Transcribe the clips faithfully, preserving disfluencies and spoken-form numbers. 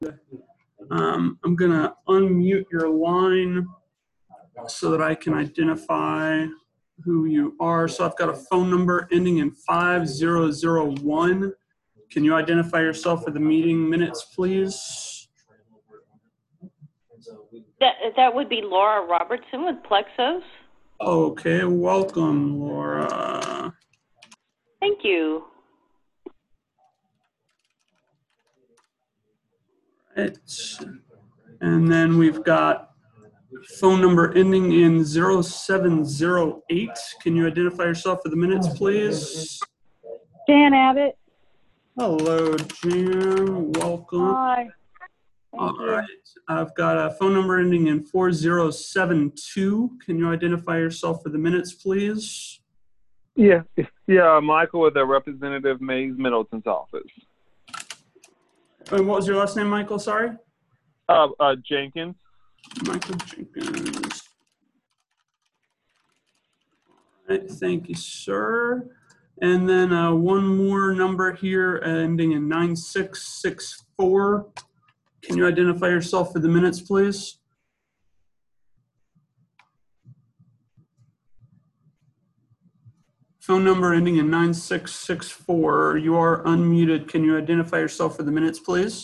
Um, I'm going to unmute your line so that I can identify who you are. So I've got a phone number ending in five zero zero one. Can you identify yourself for the meeting minutes, please? That, that would be Laura Robertson with Plexos. Okay, welcome, Laura. Thank you. Right. And then we've got phone number ending in zero seven zero eight. Can you identify yourself for the minutes, please? Jan Abbott. Hello, Jan. Welcome. Hi. Thank All you. right. I've got a phone number ending in four zero seven two. Can you identify yourself for the minutes, please? Yeah, yeah, Michael with the Representative Mays Middleton's office. And what was your last name, Michael? Sorry? Uh, uh, Jenkins. Michael Jenkins. All right, thank you, sir. And then uh, one more number here ending in nine six six four. Can you identify yourself for the minutes, please? Phone number ending in nine six six four. You are unmuted. Can you identify yourself for the minutes, please?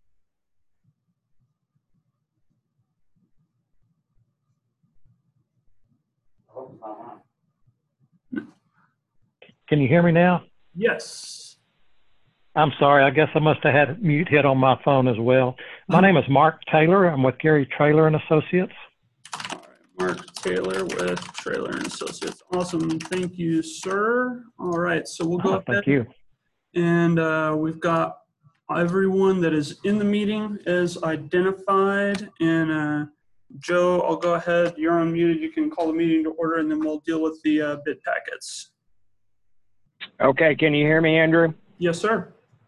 Can you hear me now? Yes. I'm sorry. I guess I must have had mute hit on my phone as well. My name is Mark Taylor. I'm with Gary Traylor and Associates. All right, Mark Taylor with Traylor and Associates. Awesome. Thank you, sir. All right, so we'll go Oh, ahead. thank you. And uh, we've got everyone that is in the meeting is identified. And uh, Joe, I'll go ahead. You're unmuted. You can call the meeting to order, and then we'll deal with the uh, bid packets. Okay, can you hear me, Andrew? Yes, sir.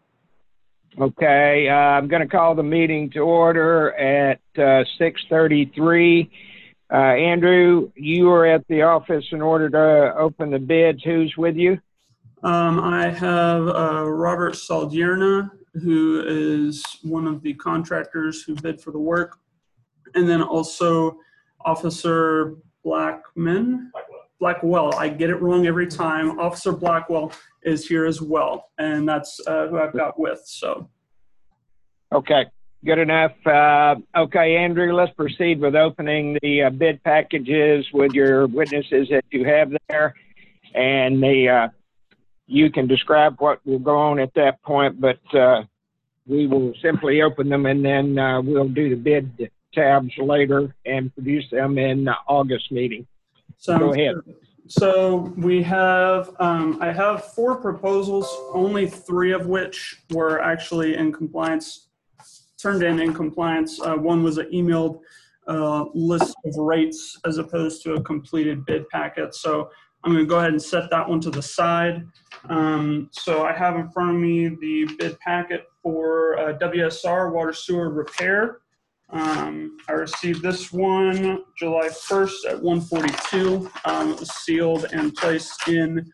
Okay, uh, I'm going to call the meeting to order at uh, six thirty-three. Uh, Andrew, you were at the office in order to open the bids. Who's with you? Um, I have uh, Robert Saldierna, who is one of the contractors who bid for the work, and then also Officer Blackman. Blackwell, I get it wrong every time. Officer Blackwell is here as well, and that's uh, who I've got with. So, okay, good enough. Uh, okay, Andrew, let's proceed with opening the uh, bid packages with your witnesses that you have there, and the uh, you can describe what will go on at that point, but uh, we will simply open them, and then uh, we'll do the bid tabs later and produce them in the August meeting. Sounds Go ahead. good. So we have, um, I have four proposals, only three of which were actually in compliance, turned in in compliance. Uh, one was an emailed uh, list of rates as opposed to a completed bid packet. So I'm going to go ahead and set that one to the side. Um, so I have in front of me the bid packet for uh, W S R water sewer repair. Um, I received this one July first at one forty-two. Um, it was sealed and placed in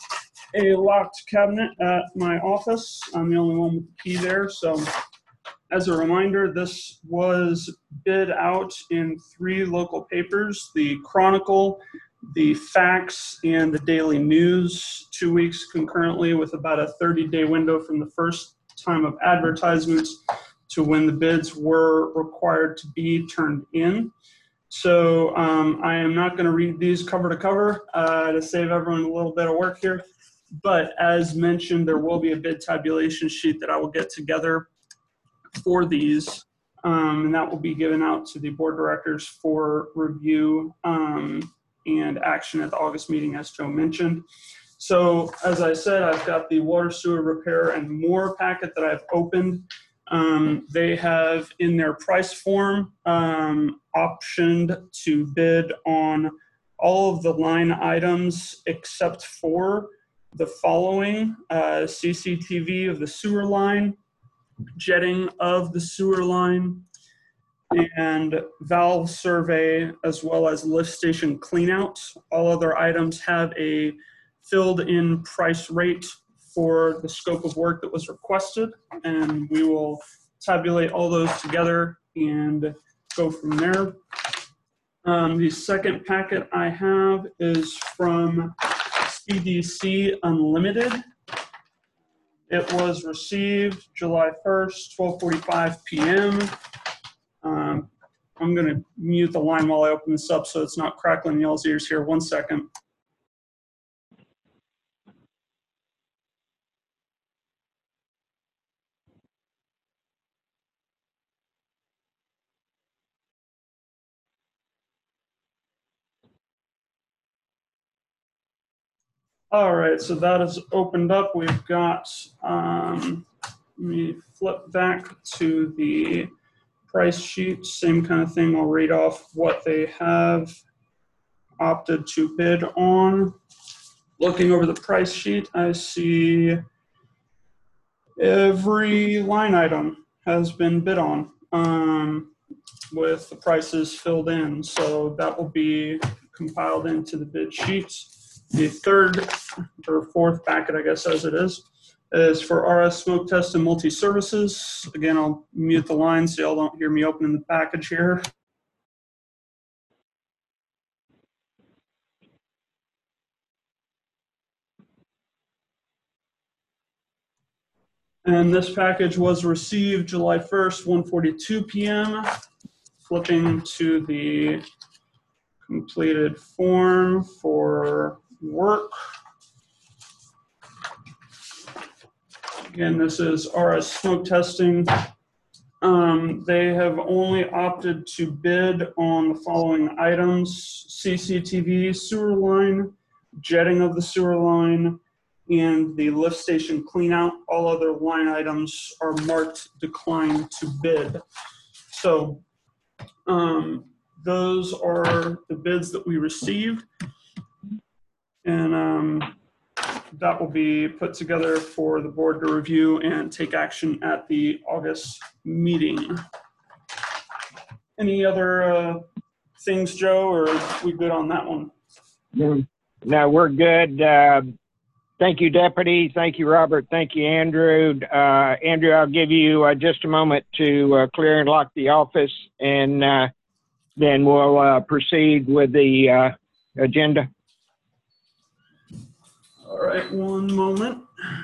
a locked cabinet at my office. I'm the only one with the key there. So as a reminder, this was bid out in three local papers, the Chronicle, the Fax, and the Daily News, two weeks concurrently with about a thirty day window from the first time of advertisements to when the bids were required to be turned in. So um, I am not going to read these cover to cover uh, to save everyone a little bit of work here. But as mentioned, there will be a bid tabulation sheet that I will get together for these. Um, and that will be given out to the board directors for review um, and action at the August meeting, as Joe mentioned. So as I said, I've got the water sewer repair and more packet that I've opened. Um, they have in their price form um, optioned to bid on all of the line items except for the following: uh, C C T V of the sewer line, jetting of the sewer line, and valve survey, as well as lift station cleanout. All other items have a filled in price rate for the scope of work that was requested, and we will tabulate all those together and go from there. Um, the second packet I have is from C D C Unlimited. It was received July first, twelve forty-five p m Um, I'm going to mute the line while I open this up so it's not crackling in y'all's ears here. One second. All right, so that is opened up. We've got, um, let me flip back to the price sheet. Same kind of thing. I'll read off what they have opted to bid on. Looking over the price sheet, I see every line item has been bid on, um, with the prices filled in. So that will be compiled into the bid sheets. The third or fourth packet, I guess as it is, is for R S Smoke Test and Multi-Services. Again, I'll mute the line so y'all don't hear me opening the package here. And this package was received July first, one forty-two p m Flipping to the completed form for work. Again, this is R S Smoke Testing. Um, they have only opted to bid on the following items: C C T V sewer line, jetting of the sewer line, and the lift station cleanout. All other line items are marked decline to bid. So um, those are the bids that we received. And um, that will be put together for the board to review and take action at the August meeting. Any other uh, things, Joe, or are we good on that one? No, we're good. Uh, thank you, Deputy. Thank you, Robert. Thank you, Andrew. Uh, Andrew, I'll give you uh, just a moment to uh, clear and lock the office, and uh, then we'll uh, proceed with the uh, agenda. All right, one moment.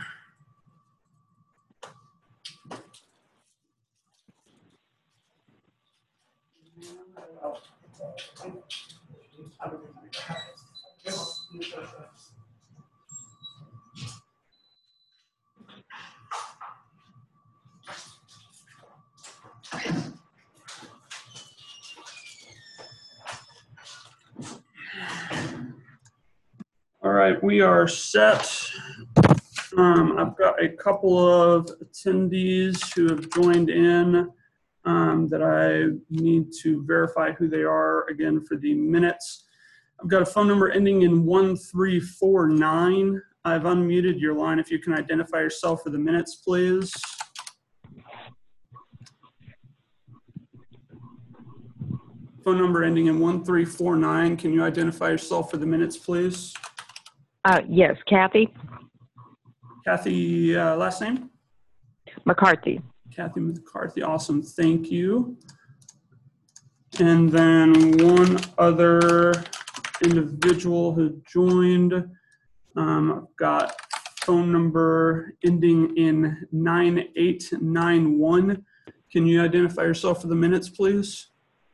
All right, we are set. Um, I've got a couple of attendees who have joined in um, that I need to verify who they are again for the minutes. I've got a phone number ending in one three four nine. I've unmuted your line. If you can identify yourself for the minutes, please. Phone number ending in one three four nine. Can you identify yourself for the minutes, please? Uh, yes, Kathy Kathy, uh, last name? McCarthy. Kathy McCarthy, awesome, thank you. And then one other individual who joined. Um, I've got phone number ending in nine eight nine one. Can you identify yourself for the minutes, please?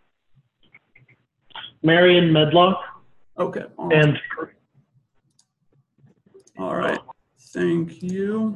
Marion Medlock. Okay. Awesome. And all right, thank you.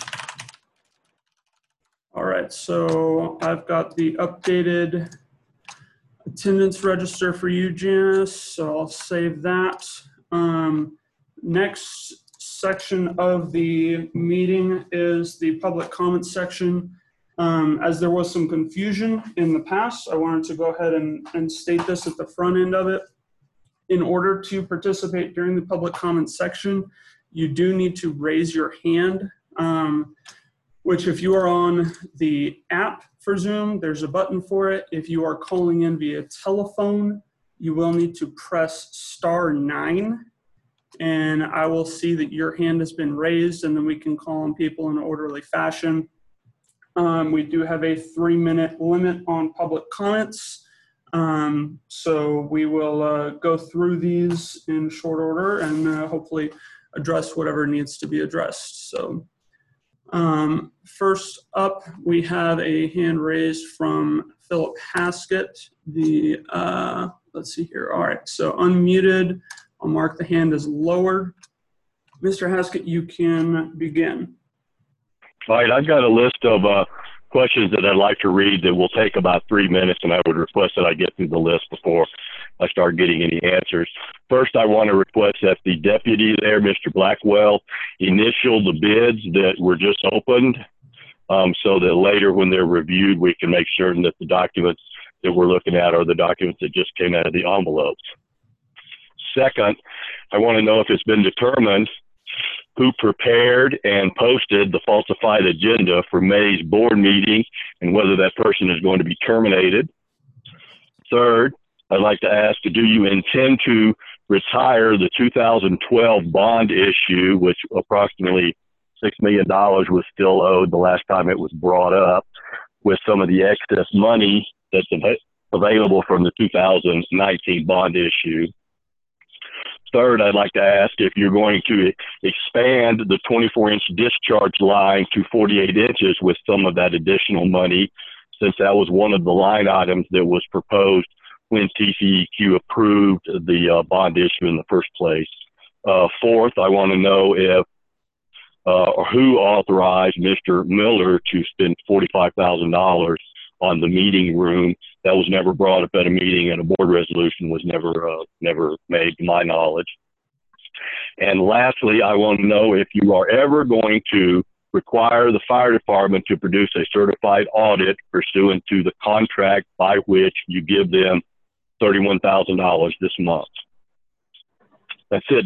All right, so I've got the updated attendance register for you, Janice, so I'll save that. Um, next section of the meeting is the public comment section. Um, as there was some confusion in the past, I wanted to go ahead and, and state this at the front end of it. In order to participate during the public comment section, you do need to raise your hand, um, which if you are on the app for Zoom, there's a button for it. If you are calling in via telephone, you will need to press star nine, and I will see that your hand has been raised, and then we can call on people in an orderly fashion. Um, we do have a three-minute limit on public comments. Um, so we will uh, go through these in short order and uh, hopefully address whatever needs to be addressed. So um, first up, we have a hand raised from Philip Haskett. The, uh, let's see here. All right, so unmuted. I'll mark the hand as lowered. Mister Haskett, you can begin. All right, I've got a list of uh, questions that I'd like to read that will take about three minutes, and I would request that I get through the list before I start getting any answers. First, I want to request that the deputy there, Mister Blackwell, initial the bids that were just opened um, so that later when they're reviewed, we can make certain that the documents that we're looking at are the documents that just came out of the envelopes. Second, I want to know if it's been determined who prepared and posted the falsified agenda for May's board meeting and whether that person is going to be terminated. Third, I'd like to ask, do you intend to retire the two thousand twelve bond issue, which approximately six million dollars was still owed the last time it was brought up, with some of the excess money that's av available from the two thousand nineteen bond issue? Third, I'd like to ask if you're going to expand the twenty-four inch discharge line to forty-eight inches with some of that additional money, since that was one of the line items that was proposed when T C E Q approved the uh, bond issue in the first place. Uh, fourth, I want to know if uh, or who authorized Mister Miller to spend forty-five thousand dollars on the meeting room. That was never brought up at a meeting, and a board resolution was never uh, never made to my knowledge. And lastly, I want to know if you are ever going to require the fire department to produce a certified audit pursuant to the contract by which you give them thirty-one thousand dollars this month. That's it.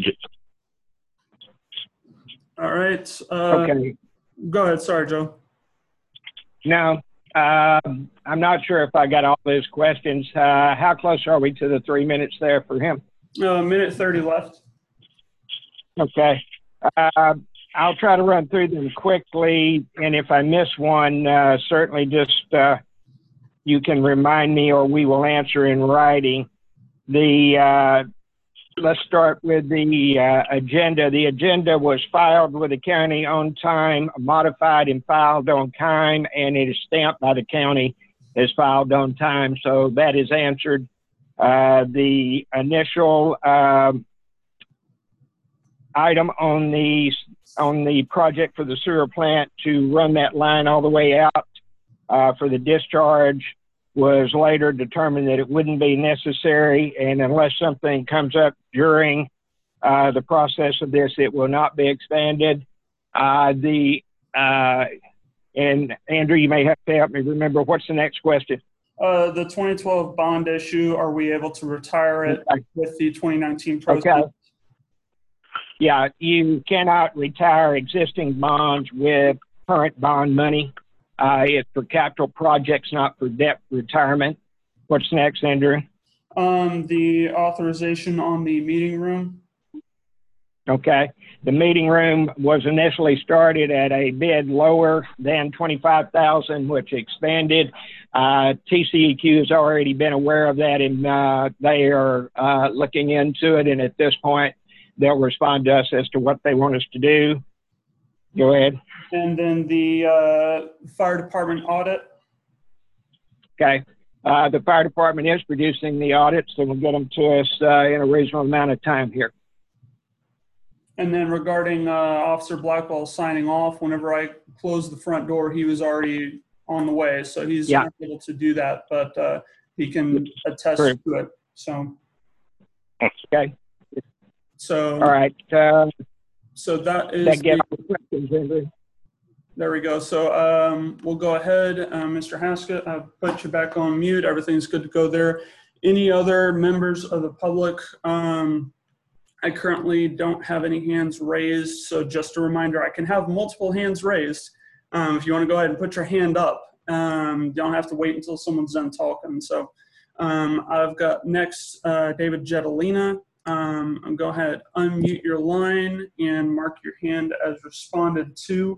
All right. Uh, Okay. Go ahead. Sorry, Joe. Now, um, I'm not sure if I got all those questions. Uh, how close are we to the three minutes there for him? Uh, minute thirty left. Okay. Uh, I'll try to run through them quickly, and if I miss one, uh, certainly just uh, you can remind me or we will answer in writing. The uh, let's start with the uh, agenda. The agenda was filed with the county on time, modified and filed on time, and it is stamped by the county as filed on time. So that is answered. Uh, the initial um, item on the on the project for the sewer plant to run that line all the way out uh, for the discharge was later determined that it wouldn't be necessary, and unless something comes up during uh, the process of this, it will not be expanded. Uh, the uh, and Andrew, you may have to help me remember, what's the next question? Uh, the twenty twelve bond issue, are we able to retire it Okay. with the twenty nineteen proceeds? Okay. Yeah, you cannot retire existing bonds with current bond money. Uh, it's for capital projects, not for debt retirement. What's next, Andrew? Um, the authorization on the meeting room. Okay. The meeting room was initially started at a bid lower than twenty-five thousand, which expanded. Uh, T C E Q has already been aware of that, and uh, they are uh, looking into it. And at this point, they'll respond to us as to what they want us to do. Go ahead. And then the uh, fire department audit. Okay. Uh, the fire department is producing the audits, and will get them to us uh, in a reasonable amount of time here. And then regarding uh, Officer Blackwell signing off, whenever I closed the front door, he was already on the way. So he's Yeah. not able to do that, but uh, he can attest Correct. to it. So, Okay. so, All right. Uh, so that is, that gets the- the questions, Andrew. there we go. So um, we'll go ahead. Uh, Mister Haskett, I'll put you back on mute. Everything's good to go there. Any other members of the public? Um, I currently don't have any hands raised. So just a reminder, I can have multiple hands raised. Um, if you want to go ahead and put your hand up, um, you don't have to wait until someone's done talking. So um, I've got next uh, David Jetelina. Um, and go ahead, unmute your line and mark your hand as responded to.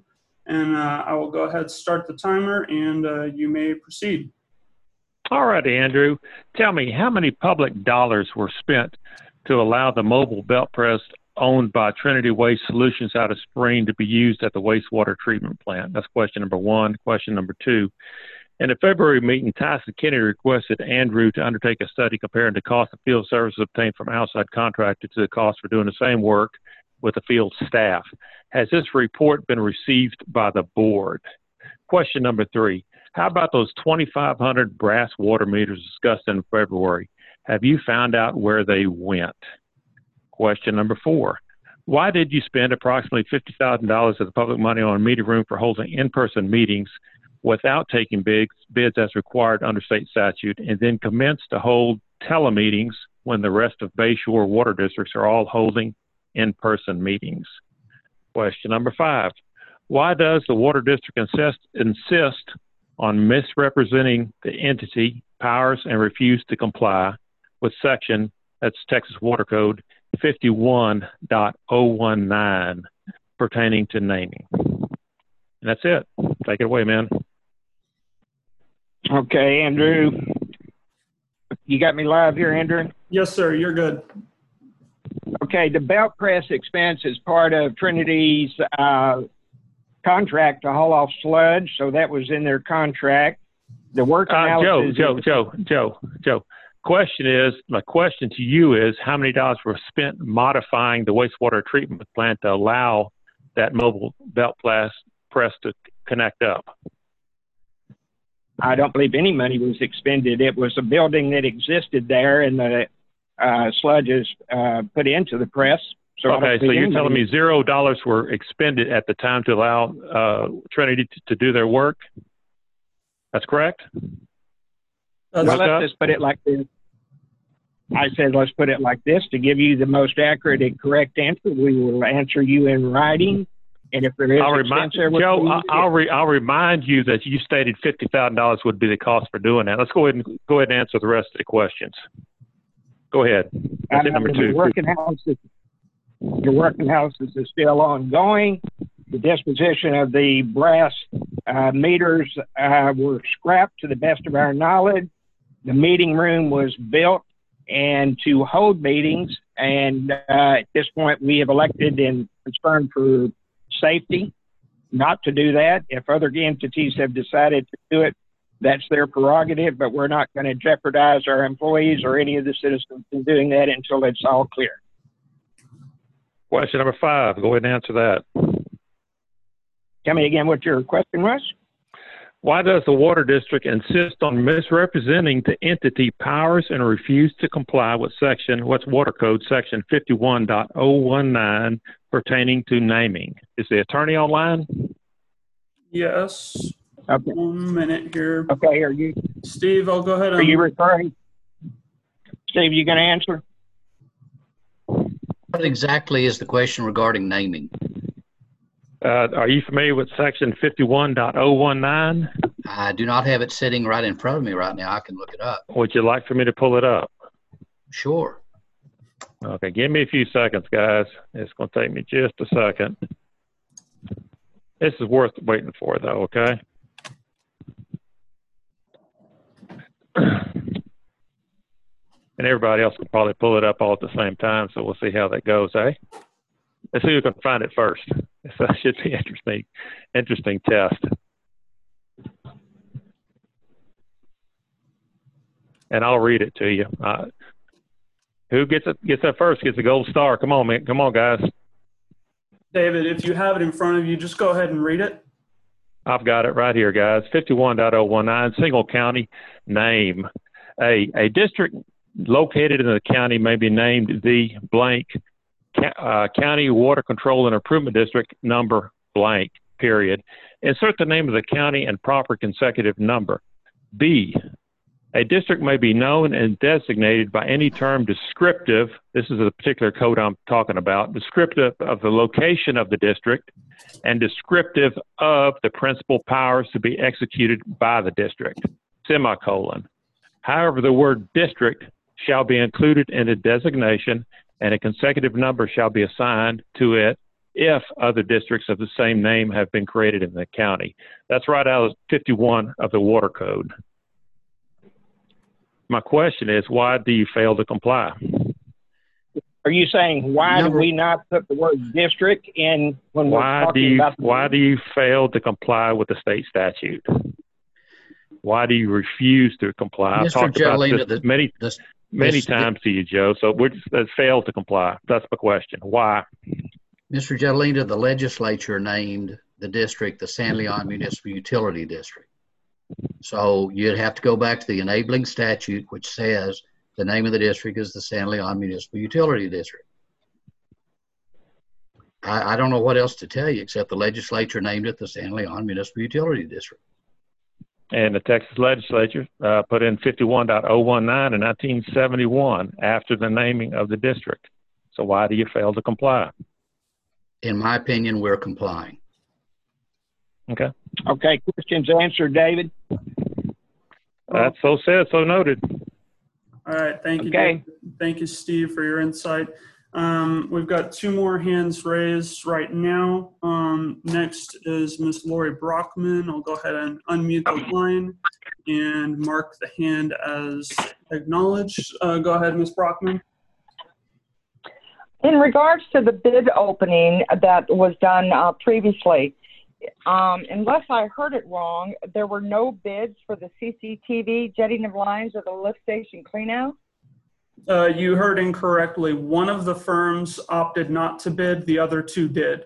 And uh, I will go ahead and start the timer, and uh, you may proceed. All right, Andrew. Tell me, how many public dollars were spent to allow the mobile belt press owned by Trinity Waste Solutions out of Spring to be used at the wastewater treatment plant? That's question number one. Question number two. In the February meeting, Tyson Kennedy requested Andrew to undertake a study comparing the cost of field services obtained from outside contractors to the cost for doing the same work with the field staff. Has this report been received by the board? Question number three. How about those twenty-five hundred brass water meters discussed in February? Have you found out where they went? Question number four. Why did you spend approximately fifty thousand dollars of the public money on a meeting room for holding in-person meetings without taking bids, bids as required under state statute, and then commence to hold telemeetings when the rest of Bayshore water districts are all holding in-person meetings? Question number five. Why does the water district insist, insist on misrepresenting the entity powers and refuse to comply with section, that's Texas Water Code fifty-one point oh one nine pertaining to naming? And that's it. Take it away, man. Okay, Andrew. You got me live here, Andrew? Yes, sir. You're good. Okay, the belt press expense is part of Trinity's uh, contract to haul off sludge, so that was in their contract. The work Uh, Joe, analysis. Joe, Joe, Joe, Joe. Question is, my question to you is, how many dollars were spent modifying the wastewater treatment plant to allow that mobile belt press press to connect up? I don't believe any money was expended. It was a building that existed there, and the uh, sludge is uh, put into the press. So okay, so you're telling me zero dollars were expended at the time to allow uh, Trinity to, to do their work? That's correct? Well, let's just put it like this. I said, let's put it like this. To give you the most accurate and correct answer, we will answer you in writing. And if there is I'll remind, there, Joe, I'll, I'll, re, I'll remind you that you stated fifty thousand dollars would be the cost for doing that. Let's go ahead and go ahead and answer the rest of the questions. Go ahead. That's it, number two. The working houses, the working houses is still ongoing. The disposition of the brass uh, meters uh, were scrapped to the best of our knowledge. The meeting room was built and to hold meetings. And uh, at this point, we have elected in concern for safety not to do that. If other entities have decided to do it, that's their prerogative, but we're not going to jeopardize our employees or any of the citizens from doing that until it's all clear. Question number five. Go ahead and answer that. Tell me again what your question was. Why does the water district insist on misrepresenting the entity powers and refuse to comply with section, what's water code, section fifty-one point oh one nine pertaining to naming? Is the attorney online? Yes. Okay. One minute here. Okay, are you? Steve, I'll go ahead and. Are you referring? Steve, you going to answer? What exactly is the question regarding naming? Uh, are you familiar with section fifty-one point oh one nine? I do not have it sitting right in front of me right now. I can look it up. Would you like for me to pull it up? Sure. Okay, give me a few seconds, guys. It's going to take me just a second. This is worth waiting for, though, okay? And everybody else can probably pull it up all at the same time, so we'll see how that goes, eh? Let's see who can find it first. So that should be interesting, interesting test. And I'll read it to you. Uh, who gets it? Gets that first? Gets a gold star. Come on, man. Come on, guys. David, if you have it in front of you, just go ahead and read it. I've got it right here, guys. fifty-one point oh one nine, single county name. A a district located in the county may be named the blank. Uh, county Water Control and Improvement District number blank, period. Insert the name of the county and proper consecutive number. B, a district may be known and designated by any term descriptive, this is a particular code I'm talking about, descriptive of the location of the district and descriptive of the principal powers to be executed by the district, semicolon. However, the word district shall be included in the designation and a consecutive number shall be assigned to it if other districts of the same name have been created in the county. That's right out of fifty-one of the Water Code. My question is, why do you fail to comply? Are you saying why Number- do we not put the word district in when we're Why do talking you about the why do you fail to comply with the state statute? Why do you refuse to comply? I've Mister talked about Gelina, this the- many This, many this- times to you, Joe. So we're just, uh, failed to comply. That's the question. Why? Mister Catalina, the legislature named the district the San Leon Municipal Utility District. So you'd have to go back to the enabling statute, which says the name of the district is the San Leon Municipal Utility District. I, I don't know what else to tell you except the legislature named it the San Leon Municipal Utility District. And the Texas legislature uh, put in fifty-one point oh nineteen in nineteen seventy-one after the naming of the district. So why do you fail to comply? In my opinion, we're complying. Okay. Okay, questions answered, David? That's so said, so noted. All right, thank you. Okay. Dave. Thank you, Steve, for your insight. Um, we've got two more hands raised right now. Um, next is Miss Lori Brockman. I'll go ahead and unmute the line and mark the hand as acknowledged. Uh, go ahead, Miss Brockman. In regards to the bid opening that was done uh, previously, um, unless I heard it wrong, there were no bids for the C C T V jetting of lines or the lift station cleanout? Uh, you heard incorrectly. One of the firms opted not to bid. The other two did.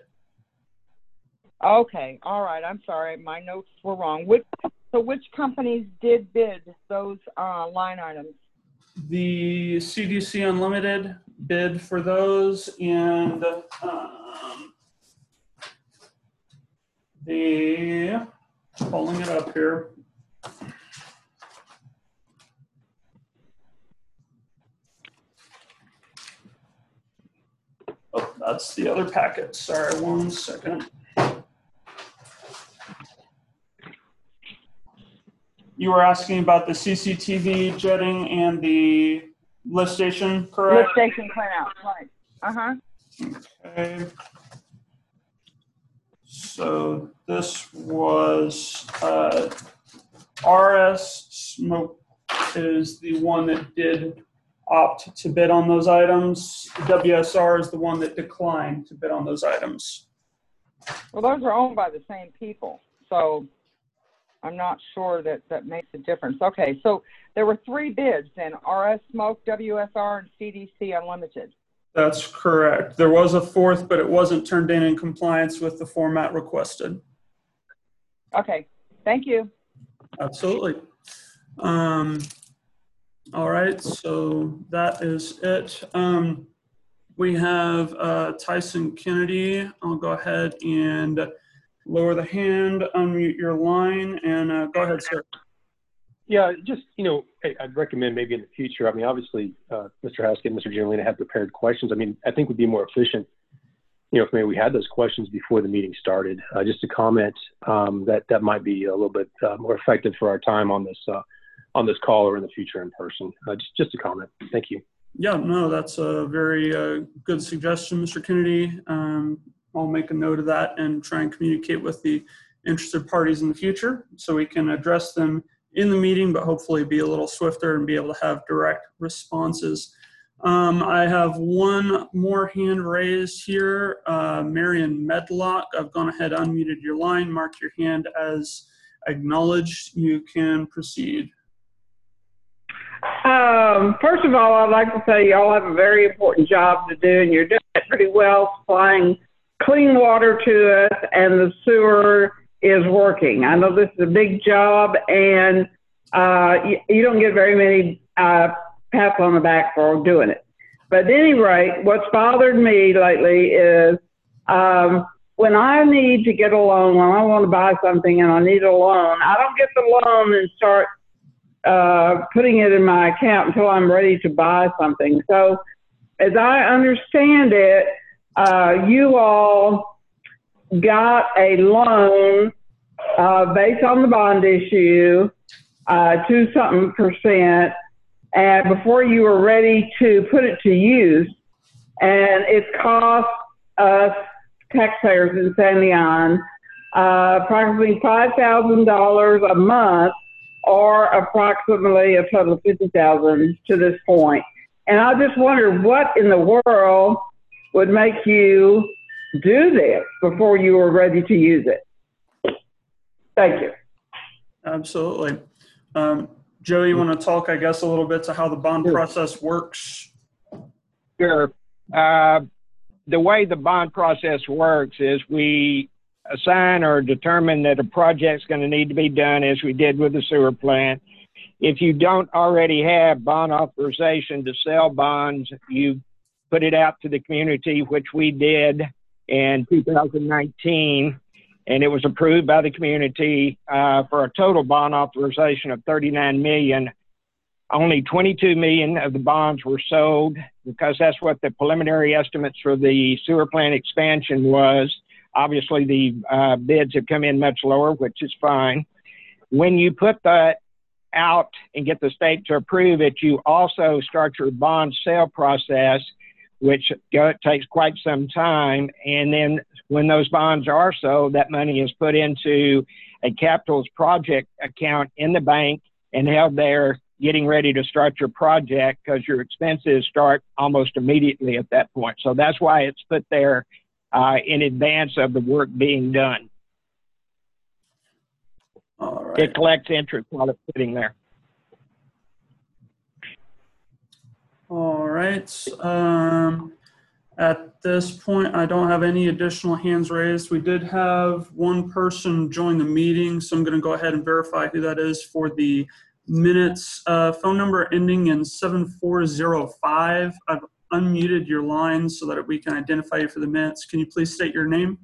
Okay, all right. I'm sorry. My notes were wrong. Which, so which companies did bid those uh, line items? The C D C Unlimited bid for those, and um, the, pulling it up here. Oh, that's the other packet. Sorry, one second. You were asking about the C C T V jetting and the lift station, correct? Lift station cleanout, right. Uh-huh. Okay. So this was uh, R S Smoke is the one that did opt to bid on those items. W S R is the one that declined to bid on those items. Well, those are owned by the same people, so I'm not sure that that makes a difference. Okay, so there were three bids then, R S Smoke, W S R, and C D C Unlimited. That's correct. There was a fourth, but it wasn't turned in in compliance with the format requested. Okay, thank you. Absolutely. Um, all right, so that is it. Um, we have uh, Tyson Kennedy. I'll go ahead and lower the hand, unmute your line, and uh, go ahead, sir. Yeah, just, you know, I'd recommend maybe in the future, I mean, obviously, uh, Mister Haskett and Mister Giolina have prepared questions. I mean, I think would be more efficient, you know, if maybe we had those questions before the meeting started. Uh, just a comment um, that that might be a little bit uh, more effective for our time on this uh, on this call or in the future in person. Uh, just just a comment. Thank you. Yeah, no, that's a very uh, good suggestion, Mister Kennedy. Um, I'll make a note of that and try and communicate with the interested parties in the future so we can address them in the meeting, but hopefully be a little swifter and be able to have direct responses. Um, I have one more hand raised here. Uh, Marion Medlock, I've gone ahead, unmuted your line, mark your hand as acknowledged. You can proceed. Um, first of all, I'd like to say y'all have a very important job to do, and you're doing it pretty well, supplying clean water to us, and the sewer is working. I know this is a big job, and uh, you, you don't get very many uh, pats on the back for doing it. But at any rate, what's bothered me lately is um, when I need to get a loan, when I want to buy something and I need a loan, I don't get the loan and start uh, putting it in my account until I'm ready to buy something. So as I understand it, uh, you all got a loan uh, based on the bond issue, uh, two something percent, and before you were ready to put it to use, and it cost us taxpayers in San Leon uh, approximately five thousand dollars a month, or approximately a total of fifty thousand dollars to this point. And I just wondered what in the world would make you do this before you were ready to use it. Thank you. Absolutely. Um, Joe, you want to talk, I guess, a little bit to how the bond process works? Sure. Uh, the way the bond process works is we assign or determine that a project's going to need to be done, as we did with the sewer plant. If you don't already have bond authorization to sell bonds, you put it out to the community, which we did in two thousand nineteen, and it was approved by the community uh, for a total bond authorization of thirty-nine million dollars. Only twenty-two million dollars of the bonds were sold, because that's what the preliminary estimates for the sewer plant expansion was. Obviously, the uh, bids have come in much lower, which is fine. When you put that out and get the state to approve it, you also start your bond sale process, which go, takes quite some time. And then when those bonds are sold, that money is put into a capital project account in the bank and held there, getting ready to start your project, because your expenses start almost immediately at that point. So that's why it's put there uh, in advance of the work being done. All right. It collects interest while it's sitting there. All right. Um, at this point, I don't have any additional hands raised. We did have one person join the meeting, so I'm going to go ahead and verify who that is for the minutes. Uh, phone number ending in seven four zero five. I've unmuted your line so that we can identify you for the minutes. Can you please state your name?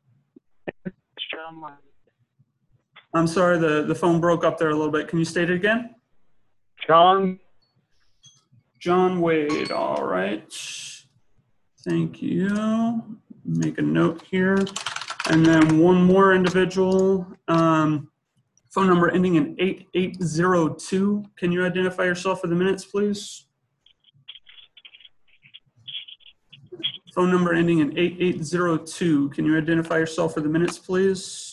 I'm sorry, the, the phone broke up there a little bit. Can you state it again? John. John Wade. All right. Thank you. Make a note here. And then one more individual. Um, phone number ending in eight eight zero two. Can you identify yourself for the minutes, please? Phone number ending in eight eight zero two. Can you identify yourself for the minutes, please?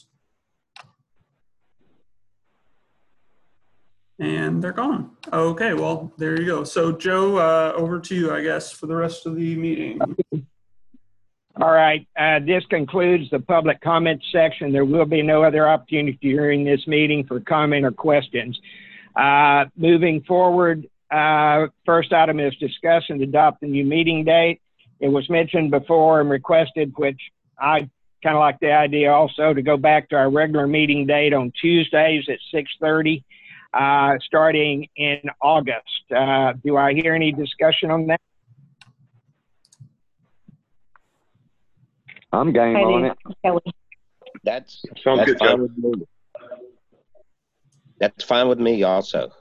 And they're gone. Okay, well, there you go. So, Joe, uh, over to you, I guess, for the rest of the meeting. All right. Uh, this concludes the public comment section. There will be no other opportunity during this meeting for comment or questions. Uh, moving forward, uh, first item is discuss and adopt the new meeting date. It was mentioned before and requested, which I kind of like the idea also, to go back to our regular meeting date on Tuesdays at six thirty. Uh, starting in August. Uh, do I hear any discussion on that? I'm game Heidi, on it. Kelly. That's, Sounds that's good, fine Joe. with me. That's fine with me also.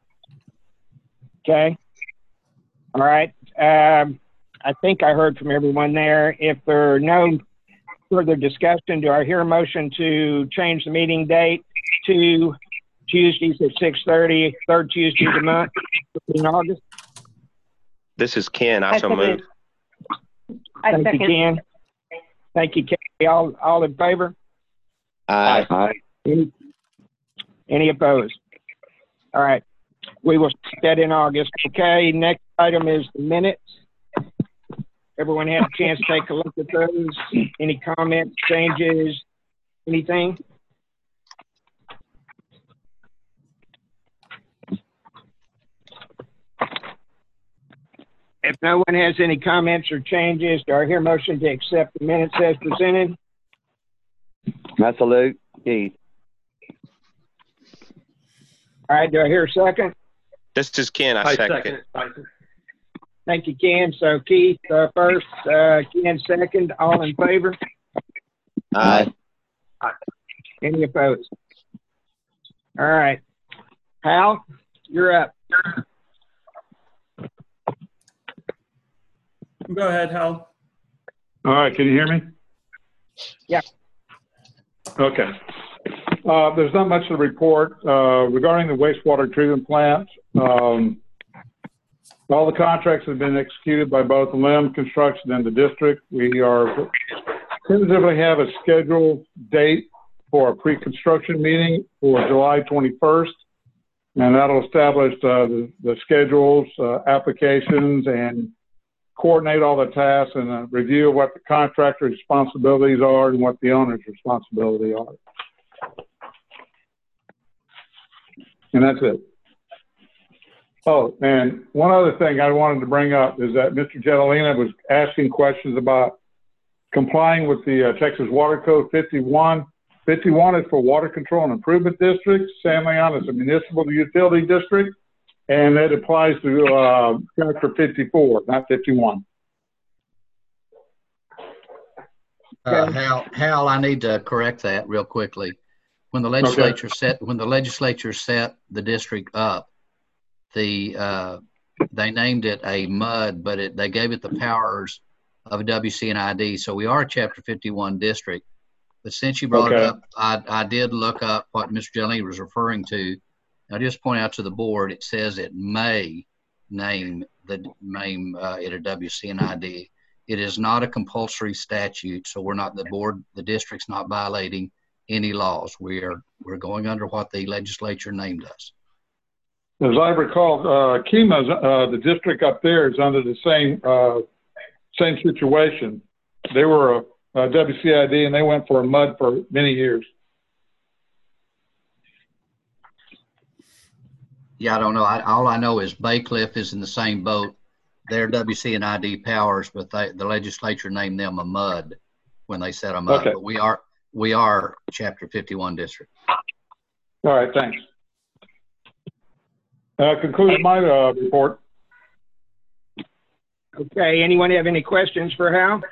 Okay. All right. Um, I think I heard from everyone there. If there are no further discussion, do I hear a motion to change the meeting date to Tuesdays at six thirty, third Tuesday of the month in August? This is Ken. I I so second. moved. I Thank second. you, Ken. Thank you, Kelly. All, all in favor? Aye. Aye. Any, any opposed? All right. We will set that in August. Okay, next item is the minutes. Everyone had a chance to take a look at those. Any comments, changes, anything? If no one has any comments or changes, do I hear a motion to accept the minutes as presented? I salute Keith. All right, do I hear a second? This is Ken. I, I second. second it. Thank you, Ken. So Keith uh, first, uh, Ken second. All in favor? Aye. Any opposed? All right. Hal, you're up. Go ahead, Hal. All right, can you hear me? Yeah. Okay. Uh, there's not much to report. Uh, regarding the wastewater treatment plant, um, all the contracts have been executed by both Lim Construction and the district. We are tentatively have a scheduled date for a pre-construction meeting for July twenty-first. And that'll establish uh, the, the schedules, uh, applications, and coordinate all the tasks and a review of what the contractor's responsibilities are and what the owner's responsibility are. And that's it. Oh, and one other thing I wanted to bring up is that Mister Jetelina was asking questions about complying with the uh, Texas Water Code fifty-one. fifty-one is for Water Control and Improvement District. San Leon is a municipal utility district, and it applies to uh, Chapter fifty-four, not fifty-one. Uh, Hal, Hal, I need to correct that real quickly. When the legislature okay. set, when the legislature set the district up, the uh, they named it a M U D, but it, they gave it the powers of a W C N I D. So we are a Chapter fifty-one district. But since you brought okay. it up, I, I did look up what Mister Jetelina was referring to. I'll just point out to the board, it says it may name the name uh, it a W C N I D. It is not a compulsory statute, so we're not the board, the district's not violating any laws. We're we're going under what the legislature named us. As I recall, uh, Kema's, uh, the district up there is under the same uh, same situation. They were a Uh, W C I D, and they went for a M U D for many years. Yeah, I don't know. I, all I know is Bay Cliff is in the same boat. They're W C N I D powers, but they, the legislature named them a M U D when they set them up. Okay. But we are we are Chapter fifty-one district. All right, thanks. Uh, concludes my uh, report. Okay. Anyone have any questions for Hal?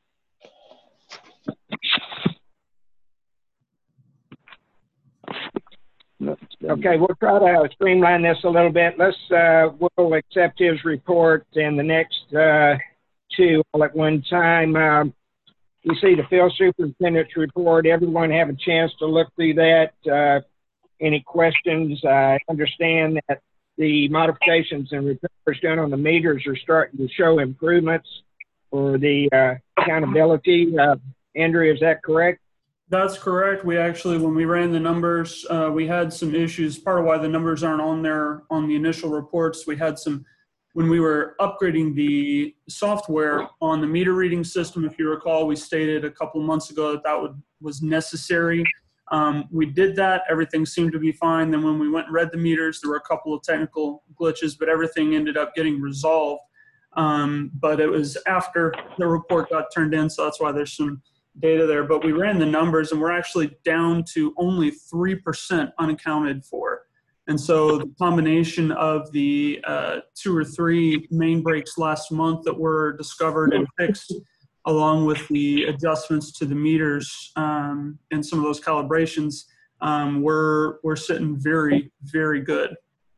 Okay, we'll try to streamline this a little bit. Let's, uh, we'll accept his report and the next uh, two all at one time. Um, we see the field superintendent's report. Everyone have a chance to look through that. Uh, any questions? I understand that the modifications and repairs done on the meters are starting to show improvements for the uh, accountability. Uh, Andrew, is that correct? That's correct. We actually, when we ran the numbers, uh, we had some issues. Part of why the numbers aren't on there on the initial reports, we had some, when we were upgrading the software on the meter reading system, if you recall, we stated a couple of months ago that that would, was necessary. Um, we did that. Everything seemed to be fine. Then when we went and read the meters, there were a couple of technical glitches, but everything ended up getting resolved. Um, but it was after the report got turned in, so that's why there's some data there. But we ran the numbers, and we're actually down to only three percent unaccounted for. And so the combination of the uh, two or three main breaks last month that were discovered and fixed, along with the adjustments to the meters um, and some of those calibrations, um, we're, we're sitting very, very good.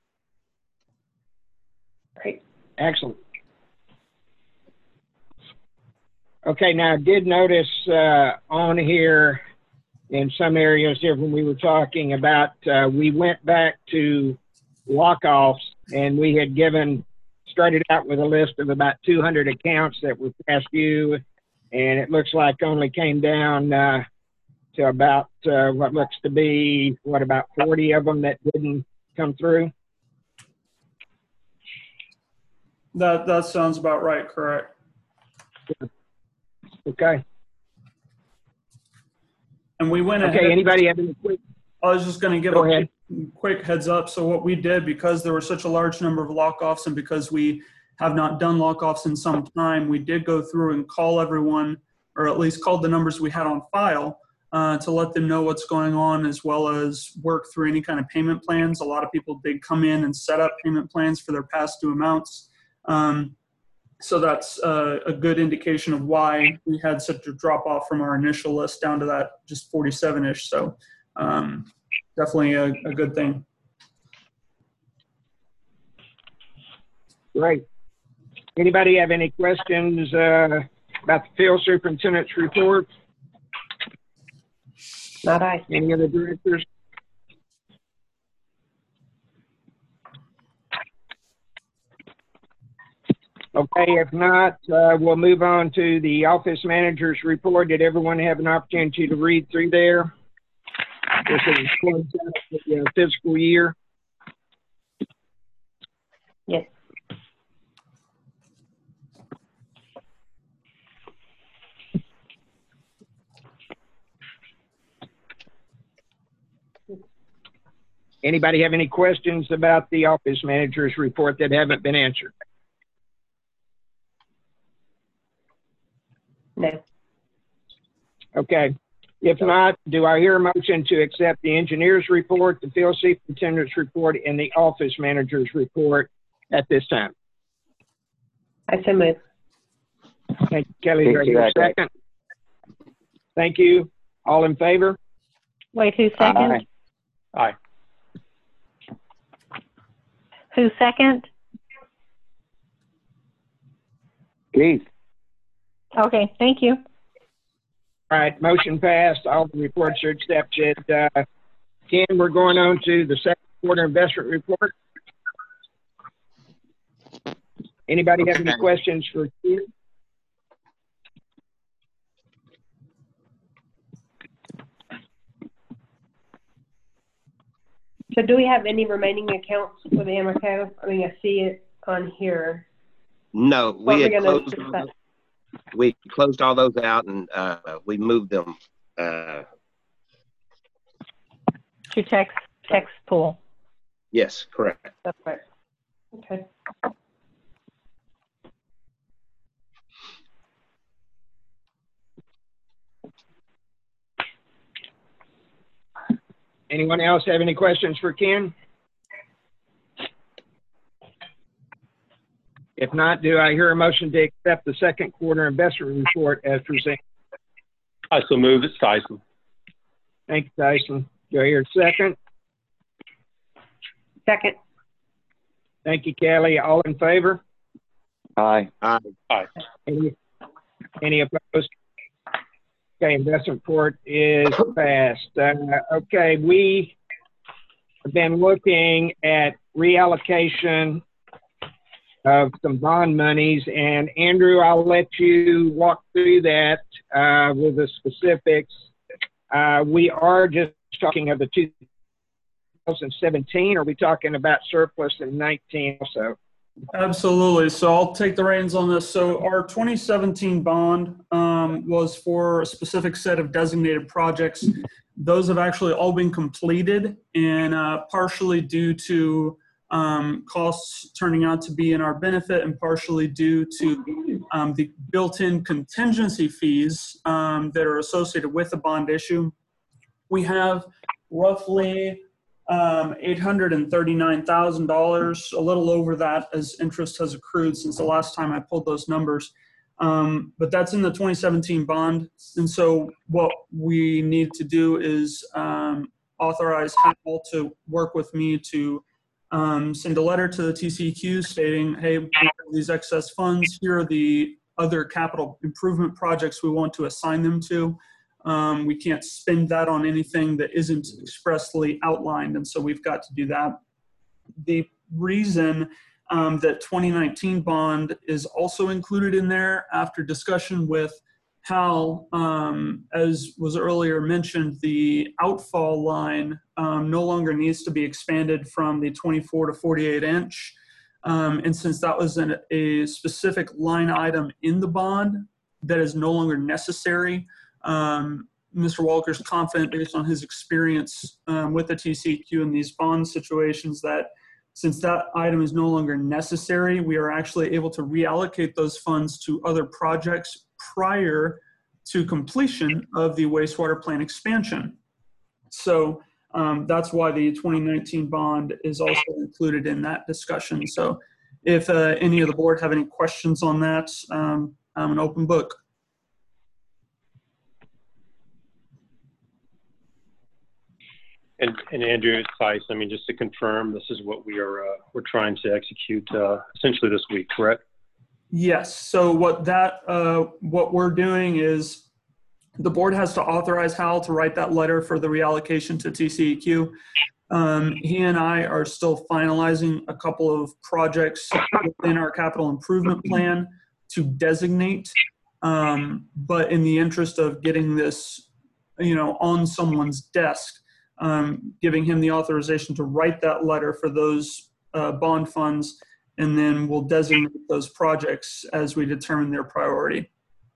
Great. Excellent. Okay, now I did notice uh, on here in some areas here when we were talking about, uh, we went back to walk-offs, and we had given, started out with a list of about two hundred accounts that were past due, and it looks like only came down uh, to about uh, what looks to be, what, about forty of them that didn't come through? That, that sounds about right, correct. Okay. And we went ahead. Okay, anybody have any quick? I was just going to give Go a ahead. quick, quick heads up. So what we did, because there were such a large number of lockoffs and because we have not done lockoffs in some time, we did go through and call everyone, or at least called the numbers we had on file uh, to let them know what's going on, as well as work through any kind of payment plans. A lot of people did come in and set up payment plans for their past due amounts. Um, So that's uh, a good indication of why we had such a drop off from our initial list down to that just forty-seven-ish. So um, definitely a, a good thing. Great. Anybody have any questions uh, about the field superintendent's report? Not I. Any of the directors? Okay, if not, uh, we'll move on to the office manager's report. Did everyone have an opportunity to read through there? This is close out the uh, fiscal year. Yes. Anybody have any questions about the office manager's report that haven't been answered? No. Okay. If not, do I hear a motion to accept the engineer's report, the field superintendent's report, and the office manager's report at this time? I so move. Thank you, Kelly. Do I hear a second? Thank you. All in favor? Wait, who's second? Aye. Who's second? Keith. Okay, thank you. All right, motion passed. All the reports are accepted. Uh, Ken, we're going on to the second quarter investment report. Anybody have any questions for Ken? So do we have any remaining accounts for the Amoco? I mean, I see it on here. No, What we are we had gonna closed. do with that? We closed all those out, and uh, we moved them. Uh, To text, text pool. yes, correct. That's right. Okay. Anyone else have any questions for Ken? If not, do I hear a motion to accept the second quarter investment report as presented? I so move. It's Tyson. Thank you, Tyson. Do I hear a second? Second. Thank you, Kelly. All in favor? Aye. Aye. Aye. Any, any opposed? Okay, investment report is passed. Uh, okay, we have been looking at reallocation of some bond monies, and Andrew, I'll let you walk through that uh, with the specifics. Uh, we are just talking of the two thousand seventeen, or are we talking about surplus in nineteen also? Absolutely. So I'll take the reins on this. So our twenty seventeen bond um, was for a specific set of designated projects. Those have actually all been completed, and uh, partially due to um, costs turning out to be in our benefit, and partially due to um, the built-in contingency fees um, that are associated with the bond issue. We have roughly Um, eight hundred thirty-nine thousand dollars, a little over that as interest has accrued since the last time I pulled those numbers. Um, but that's in the twenty seventeen bond. And so what we need to do is um, authorize Hal to work with me to um, send a letter to the T C E Q stating, hey, we have these excess funds. Here are the other capital improvement projects we want to assign them to. Um, we can't spend that on anything that isn't expressly outlined, and so we've got to do that. The reason um, that twenty nineteen bond is also included in there, after discussion with Hal, um, as was earlier mentioned, the outfall line um, no longer needs to be expanded from the twenty-four to forty-eight inch. Um, and since that was an, a specific line item in the bond that is no longer necessary, Um, Mister Walker's confident, based on his experience um, with the T C E Q in these bond situations, that since that item is no longer necessary, we are actually able to reallocate those funds to other projects prior to completion of the wastewater plant expansion. So um, that's why the twenty nineteen bond is also included in that discussion. So if uh, any of the board have any questions on that, um, I'm an open book. And, and Andrew, it's Tice. I mean, just to confirm, this is what we are uh, we're trying to execute uh, essentially this week, correct? Yes. So what that uh, what we're doing is the board has to authorize Hal to write that letter for the reallocation to T C E Q. Um, he and I are still finalizing a couple of projects within our capital improvement plan to designate. Um, but in the interest of getting this, you know, on someone's desk, um, giving him the authorization to write that letter for those uh, bond funds, and then we'll designate those projects as we determine their priority.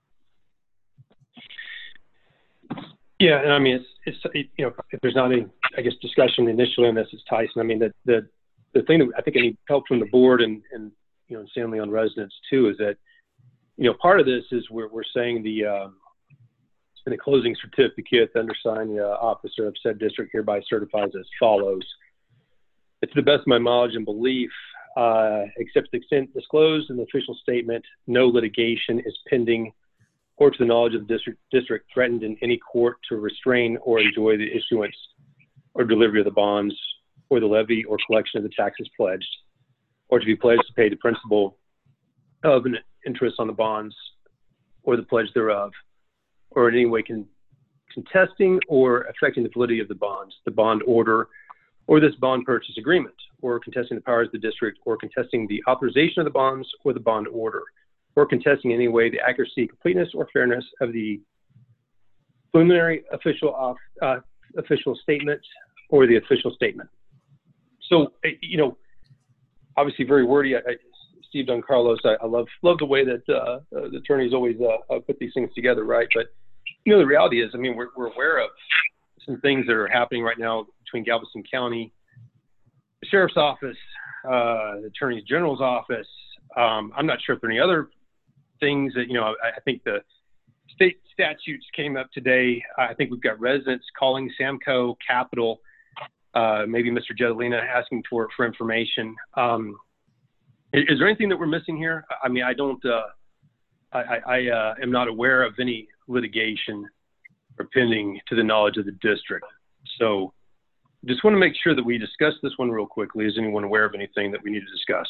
Yeah, and I mean, it's, it's it, you know, if there's not any, I guess, discussion initially on this, it's Tyson. I mean, the the the thing that I think I need help from the board and and you know, San Leon residents too is that, you know, part of this is we're we're saying the um, in the closing certificate, the undersigned uh, officer of said district hereby certifies as follows. To the best of my knowledge and belief, uh, except to the extent disclosed in the official statement, no litigation is pending or to the knowledge of the district, district threatened in any court to restrain or enjoy the issuance or delivery of the bonds or the levy or collection of the taxes pledged, or to be pledged to pay the principal of an interest on the bonds or the pledge thereof, or in any way con contesting or affecting the validity of the bonds, the bond order, or this bond purchase agreement, or contesting the powers of the district, or contesting the authorization of the bonds or the bond order, or contesting in any way the accuracy, completeness, or fairness of the preliminary official off, uh, official statement or the official statement. So, you know, obviously very wordy. I, I, Steve Doncarlos, I, I love love the way that uh, uh, the attorneys always uh, put these things together, right? But you know, the reality is, I mean, we're we're aware of some things that are happening right now between Galveston County, the Sheriff's Office, uh, the Attorney General's office. Um, I'm not sure if there are any other things that, you know, I, I think the state statutes came up today. I think we've got residents calling Samco Capital, uh, maybe Mister Jedalina asking for, for information. Um, is, is there anything that we're missing here? I mean, I don't, uh, I, I uh, am not aware of any litigation or pending to the knowledge of the district. So just want to make sure that we discuss this one real quickly. Is anyone aware of anything that we need to discuss?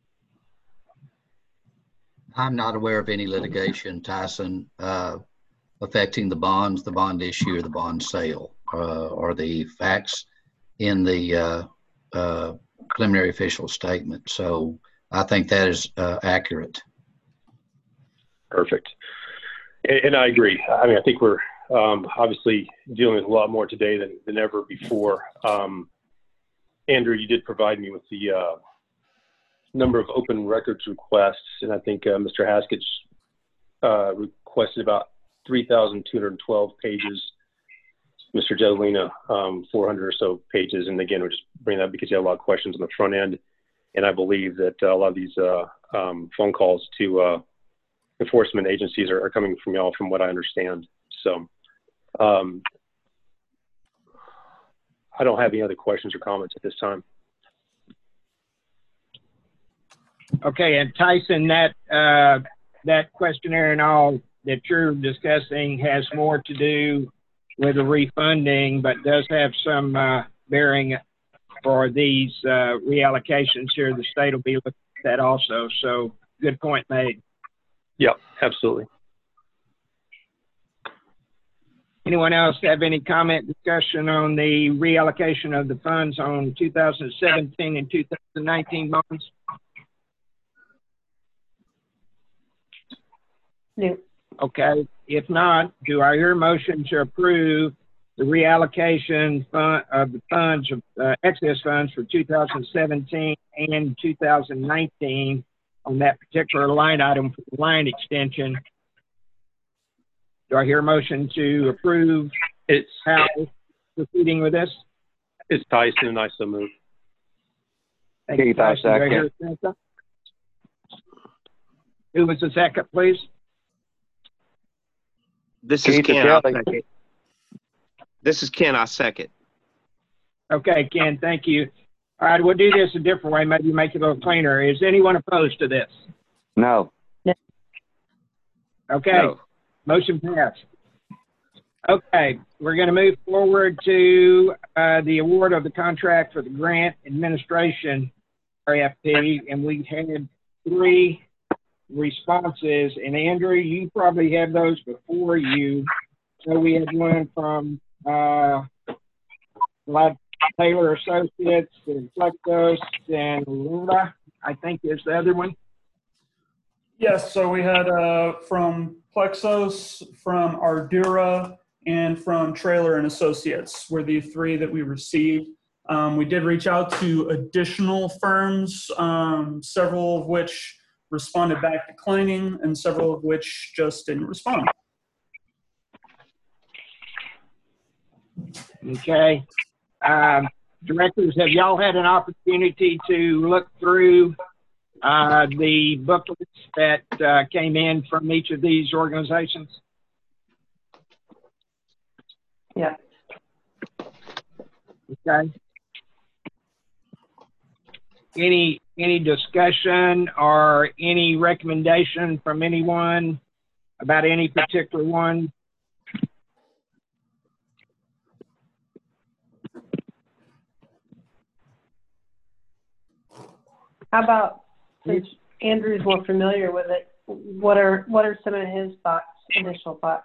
I'm not aware of any litigation, Tyson, uh, affecting the bonds, the bond issue, or the bond sale, uh, or the facts in the uh, uh, preliminary official statement. So I think that is uh, accurate. Perfect. And, and I agree. I mean, I think we're um, obviously dealing with a lot more today than, than ever before. Um, Andrew, you did provide me with the uh, number of open records requests, and I think uh, Mister Haskett's uh, requested about three thousand two hundred twelve pages. Mister Jedalina, um, four hundred or so pages. And again, we're just bringing that because you have a lot of questions on the front end. And I believe that uh, a lot of these uh, um, phone calls to uh, enforcement agencies are, are coming from y'all, from what I understand. So um, I don't have any other questions or comments at this time. Okay, and Tyson, that uh, that questionnaire and all that you're discussing has more to do with the refunding, but does have some uh, bearing for these uh, reallocations here. The state will be looking at that also. So good point made. Yep, absolutely. Anyone else have any comment, discussion on the reallocation of the funds on two thousand seventeen and two thousand nineteen bonds? No. Okay. If not, do I hear a motion to approve the reallocation fund of the funds, uh, excess funds for two thousand seventeen and two thousand nineteen on that particular line item for the line extension? Do I hear a motion to approve? It's how proceeding with this? It's Tyson, and I so move. Thank you, Tyson. Do I hear a second? Who was the second, please? This is Ken. I'll second. This is Ken. I second. Okay, Ken. Thank you. All right, we'll do this a different way. Maybe make it a little cleaner. Is anyone opposed to this? No. Okay. No. Motion passed. Okay, we're going to move forward to uh, the award of the contract for the grant administration R F P, and we had three responses. And Andrew, you probably have those before you. So we had one from uh, Taylor Associates and Plexos and Lula, I think is the other one. Yes, so we had uh, from Plexos, from Ardura, and from Trailer and Associates were the three that we received. Um, we did reach out to additional firms, um, several of which responded back declining, and several of which just didn't respond. Okay. Um, directors, have y'all had an opportunity to look through uh, the booklets that uh, came in from each of these organizations? Yeah. Okay. Any any discussion or any recommendation from anyone about any particular one? How about, since Andrew's more familiar with it, what are what are some of his thoughts, initial thoughts?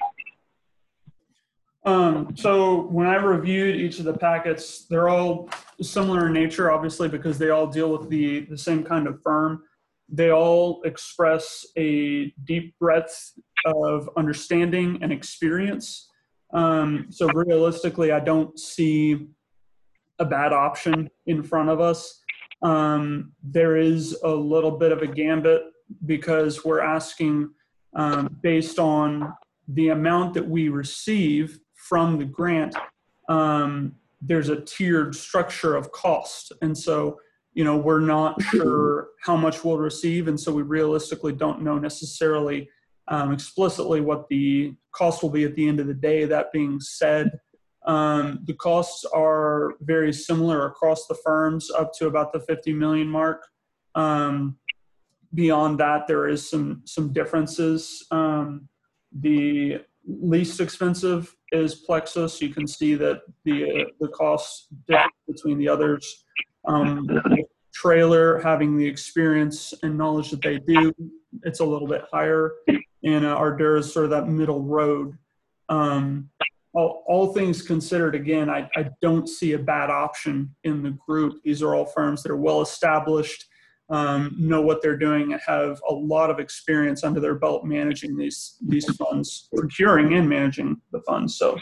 Um, so when I reviewed each of the packets, they're all similar in nature, obviously, because they all deal with the, the same kind of firm. They all express a deep breadth of understanding and experience. Um, so realistically, I don't see a bad option in front of us. Um, there is a little bit of a gambit because we're asking um, based on the amount that we receive from the grant, um, there's a tiered structure of cost. And so, you know, we're not sure how much we'll receive. And so we realistically don't know necessarily um, explicitly what the cost will be at the end of the day. That being said, um, the costs are very similar across the firms up to about the fifty million mark. Um, beyond that, there is some, some differences. Um, the least expensive is Plexus. You can see that the uh, the costs differ between the others. Um, Trailer, having the experience and knowledge that they do, it's a little bit higher. And uh, Ardura is sort of that middle road. Um, all, all things considered, again, I, I don't see a bad option in the group. These are all firms that are well established, um, know what they're doing, and have a lot of experience under their belt managing these these funds, procuring and managing the funds. So,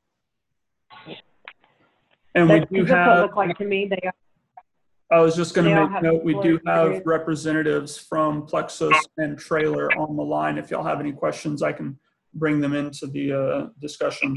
and we do have. Look like to me they are. I was just going to make note, we do have experience. representatives from Plexus and Trailer on the line. If y'all have any questions, I can bring them into the uh, discussion.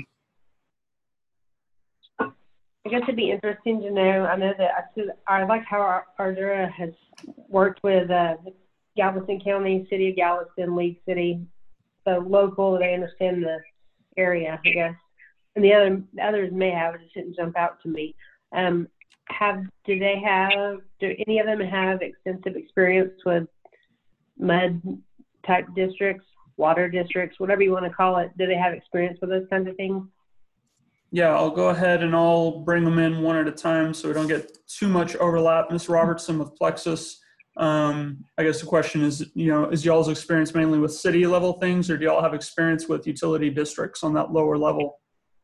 I guess it'd be interesting to know. I know that I, see, I like how Ardura has worked with uh, Galveston County, City of Galveston, League City, so local. They understand the area, I guess. And the other the others may have, it just didn't jump out to me. Um, have do they have? Do any of them have extensive experience with mud type districts, water districts, whatever you want to call it? Do they have experience with those kinds of things? Yeah, I'll go ahead and I'll bring them in one at a time so we don't get too much overlap. Miz Robertson with Plexus. Um, I guess the question is, you know, is y'all's experience mainly with city level things, or do y'all have experience with utility districts on that lower level?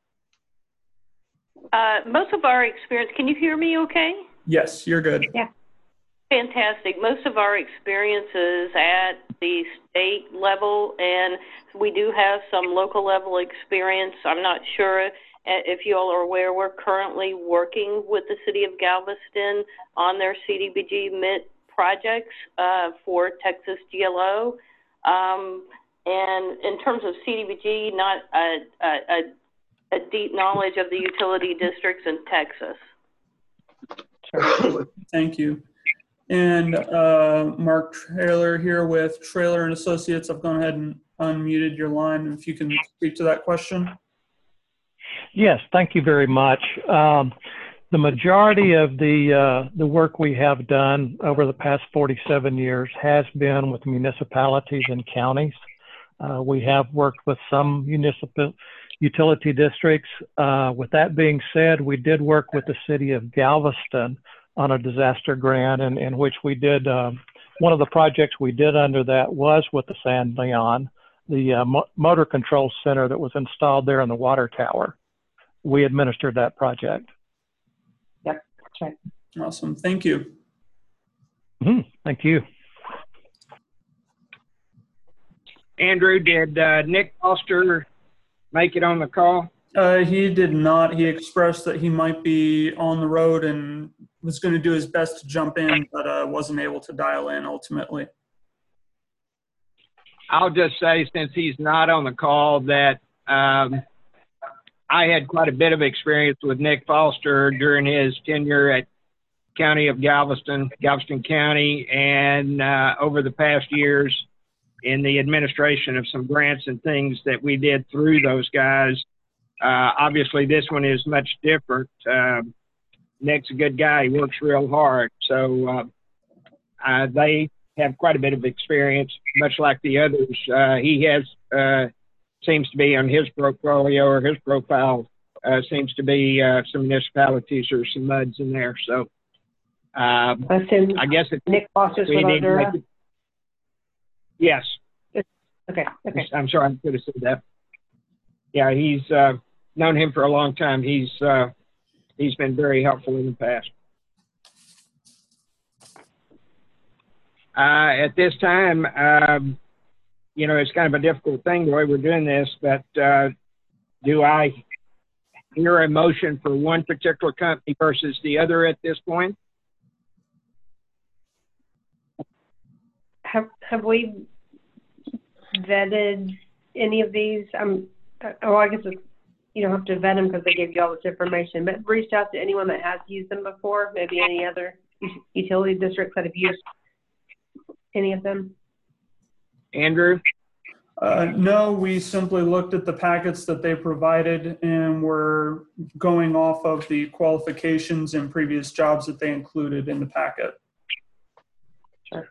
Uh, most of our experience, can you hear me okay? Yes, you're good. Yeah. Fantastic. Most of our experience is at the state level, and we do have some local level experience. I'm not sure if you all are aware, we're currently working with the City of Galveston on their C D B G M I T projects uh, for Texas G L O. Um, and in terms of C D B G, not a, a, a deep knowledge of the utility districts in Texas. Sure. Thank you. And uh, Mark Trailer here with Trailer and Associates. I've gone ahead and unmuted your line. If you can speak to that question. Yes, thank you very much. Um, the majority of the uh, the work we have done over the past forty-seven years has been with municipalities and counties. Uh, we have worked with some municipal utility districts. Uh, with that being said, we did work with the City of Galveston on a disaster grant, in, in which we did, um, one of the projects we did under that was with the San Leon, the uh, mo motor control center that was installed there in the water tower. We administered that project. Okay. Awesome. Thank you. Mm-hmm. Thank you. Andrew, did uh, Nick Foster make it on the call? Uh, he did not. He expressed that he might be on the road and was going to do his best to jump in, but uh, wasn't able to dial in ultimately. I'll just say, since he's not on the call, that um, I had quite a bit of experience with Nick Foster during his tenure at County of Galveston, Galveston County, and uh, over the past years in the administration of some grants and things that we did through those guys. Uh, obviously, this one is much different. Uh, Nick's a good guy. He works real hard. So uh, uh, they have quite a bit of experience, much like the others. Uh, he has, uh, seems to be on his portfolio or his profile, uh, seems to be uh, some municipalities or some M U Ds in there. So um, I guess it's Nick Foster's we with need to Ardura? make it- Yes. Okay, okay. I'm sorry, I could have said that. Yeah, he's uh, known him for a long time. He's uh, he's been very helpful in the past. Uh, at this time, um, you know, it's kind of a difficult thing the way we're doing this, but uh, do I hear a motion for one particular company versus the other at this point? Have have we vetted any of these? Um, uh, oh, I guess it's, you don't have to vet them because they gave you all this information, but reached out to anyone that has used them before, maybe any other utility districts that have used any of them? Andrew? Uh, no, we simply looked at the packets that they provided and were going off of the qualifications and previous jobs that they included in the packet. Sure.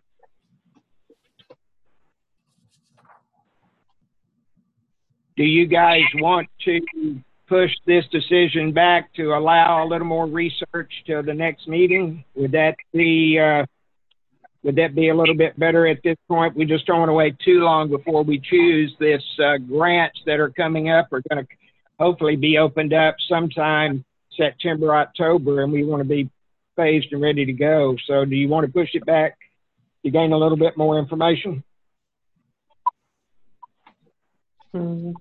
Do you guys want to push this decision back to allow a little more research till the next meeting? Would that be uh, would that be a little bit better at this point? We just don't want to wait too long before we choose. This uh, grants that are coming up are going to hopefully be opened up sometime September, October, and we want to be phased and ready to go. So do you want to push it back to gain a little bit more information? Hmm.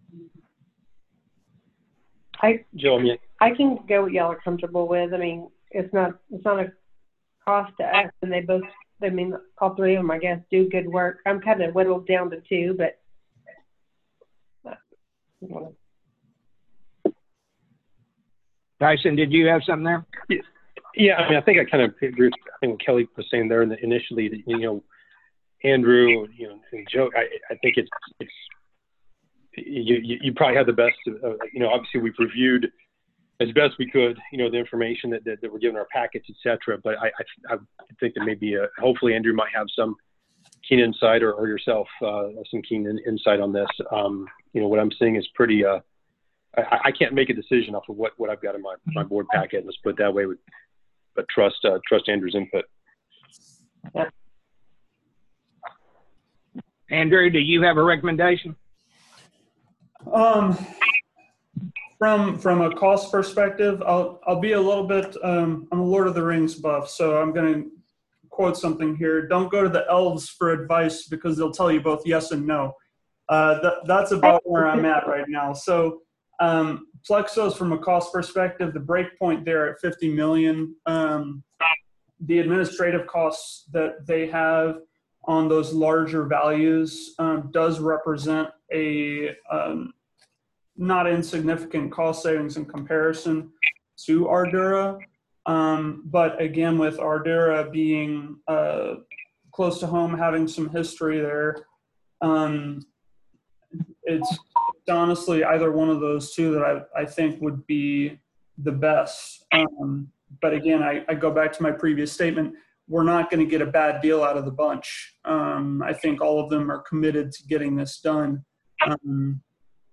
I Joe, I mean, I can go what y'all are comfortable with. I mean, it's not it's not a cost to us, and they both. I mean, all three of them, I guess, do good work. I'm kind of whittled down to two, but. Tyson, did you have something there? Yeah, I mean, I think I kind of agree with, I think what Kelly was saying there in the, initially, that, you know, Andrew, you know, and Joe, I, I think it's, it's, you, you, you probably have the best, uh, you know, obviously we've reviewed as best we could, you know, the information that, that, that we're given our packets, et cetera. But I, I, I think that maybe, uh, hopefully Andrew might have some keen insight, or, or yourself, uh, some keen in, insight on this. Um, you know, what I'm seeing is pretty, uh, I, I can't make a decision off of what, what I've got in my, my board packet. Let's put it that way, with, but trust, uh, trust Andrew's input. Yeah. Andrew, do you have a recommendation? Um, from from a cost perspective, I'll I'll be a little bit. Um, I'm a Lord of the Rings buff, so I'm going to quote something here. Don't go to the elves for advice, because they'll tell you both yes and no. Uh, that that's about where I'm at right now. So um, Plexos, from a cost perspective, the break point there at fifty million. Um, the administrative costs that they have on those larger values um, does represent a um, not insignificant cost savings in comparison to Ardura. Um, but again, with Ardura being uh, close to home, having some history there, um, it's honestly either one of those two that I, I think would be the best. Um, but again, I, I go back to my previous statement. We're not going to get a bad deal out of the bunch. Um, I think all of them are committed to getting this done. Um,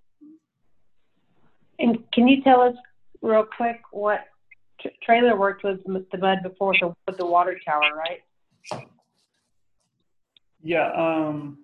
And can you tell us real quick what tra- Trailer worked with the M U D before, so with the water tower, right? yeah, um,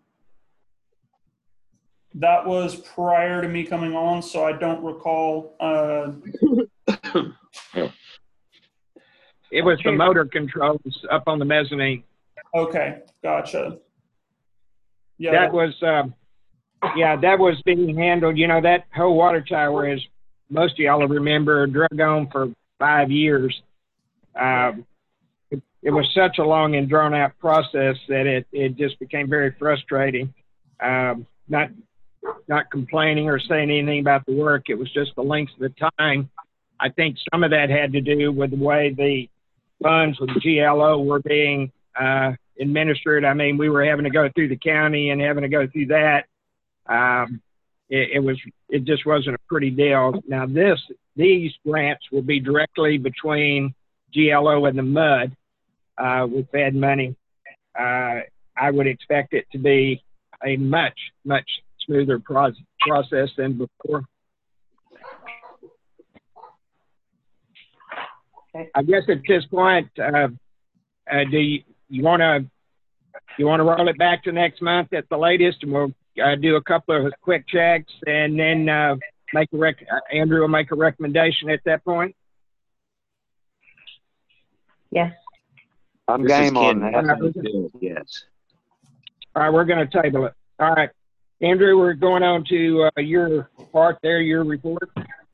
that was prior to me coming on, so I don't recall. Uh, It was the motor controls up on the mezzanine. Okay, gotcha. Yeah, That was, um, yeah, that was being handled. You know, that whole water tower, as most of y'all will remember, drug on for five years. Um, it, it was such a long and drawn out process that it, it just became very frustrating. Um, not, not complaining or saying anything about the work. It was just the length of the time. I think some of that had to do with the way the funds with the G L O were being uh, administered. I mean, we were having to go through the county and having to go through that. Um, it, it was, it just wasn't a pretty deal. Now this, these grants will be directly between G L O and the M U D uh, with Fed money. Uh, I would expect it to be a much, much smoother pro process than before. I guess at this point, uh, uh, do you, you want to you want to roll it back to next month at the latest, and we'll uh, do a couple of quick checks, and then uh, make a rec uh, Andrew will make a recommendation at that point. Yes, I'm This is game on Ken. that. Yes. All right, we're going to table it. All right, Andrew, we're going on to uh, your part there, your report.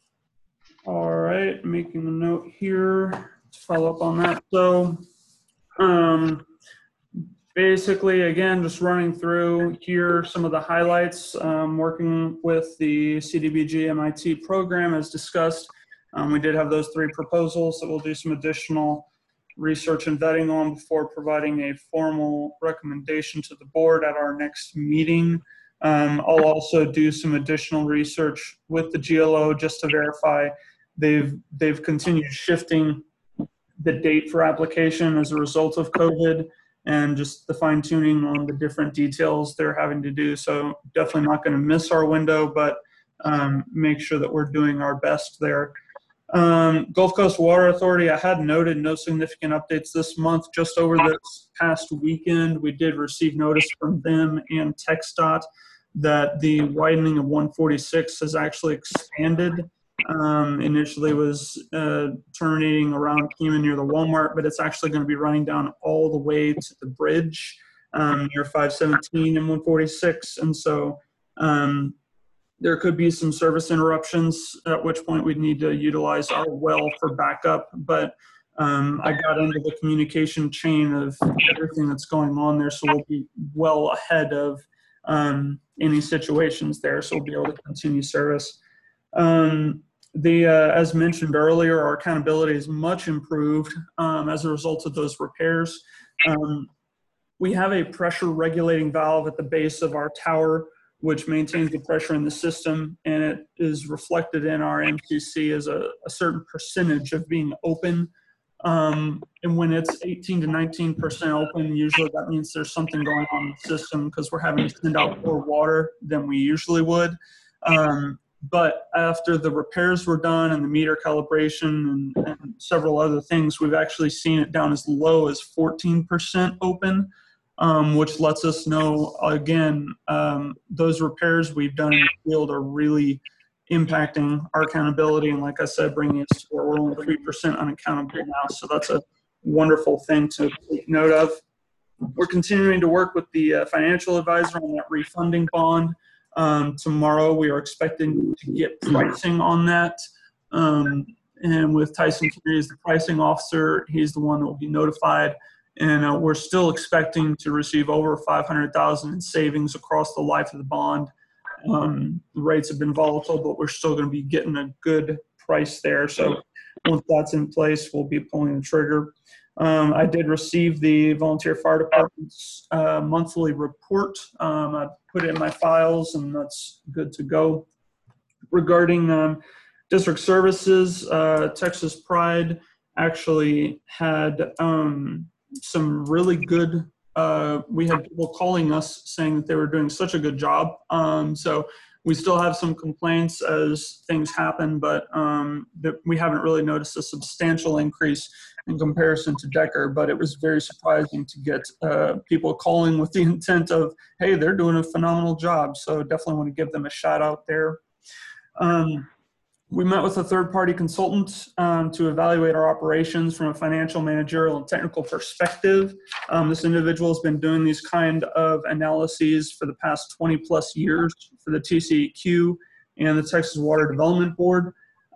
All right, making a note here to follow up on that. So, um, basically, again, just running through here some of the highlights. Um, working with the C D B G M I T program as discussed. Um, we did have those three proposals that we'll do some additional research and vetting on before providing a formal recommendation to the board at our next meeting. Um, I'll also do some additional research with the G L O just to verify they've they've continued shifting the date for application as a result of COVID, and just the fine tuning on the different details they're having to do. So definitely not going to miss our window, but um, make sure that we're doing our best there. Um, Gulf Coast Water Authority, I had noted no significant updates this month. Just over this past weekend, we did receive notice from them and TxDOT that the widening of one forty-six has actually expanded. Um, initially was uh, terminating around Keenan near the Walmart, but it's actually going to be running down all the way to the bridge um, near five seventeen and one forty-six. And so um, there could be some service interruptions, at which point we'd need to utilize our well for backup. But um, I got into the communication chain of everything that's going on there, so we'll be well ahead of um, any situations there, so we'll be able to continue service. Um, the, uh, as mentioned earlier, our accountability is much improved um, as a result of those repairs. Um, we have a pressure regulating valve at the base of our tower, which maintains the pressure in the system, and it is reflected in our M C C as a, a certain percentage of being open. Um, and when it's eighteen to nineteen percent open, usually that means there's something going on in the system because we're having to send out more water than we usually would. Um, But after the repairs were done and the meter calibration and, and several other things, we've actually seen it down as low as fourteen percent open, um, which lets us know, again, um, those repairs we've done in the field are really impacting our accountability. And like I said, bringing us to where we're only three percent unaccountable now. So that's a wonderful thing to take note of. We're continuing to work with the uh, financial advisor on that refunding bond. Um, tomorrow we are expecting to get pricing on that. Um, and with Tyson Curie as the pricing officer, he's the one that will be notified. And uh, we're still expecting to receive over five hundred thousand dollars in savings across the life of the bond. Um, the rates have been volatile, but we're still going to be getting a good price there. So once that's in place, we'll be pulling the trigger. Um, I did receive the Volunteer Fire Department's uh, monthly report. Um, I put it in my files, and that's good to go. Regarding um, district services, uh, Texas Pride actually had um, some really good, uh, we had people calling us saying that they were doing such a good job. Um, so we still have some complaints as things happen, but um, that we haven't really noticed a substantial increase in comparison to Decker. But it was very surprising to get uh, people calling with the intent of, hey, they're doing a phenomenal job. So definitely want to give them a shout out there. Um, We met with a third-party consultant um, to evaluate our operations from a financial, managerial, and technical perspective. Um, this individual has been doing these kind of analyses for the past twenty plus years for the T C E Q and the Texas Water Development Board.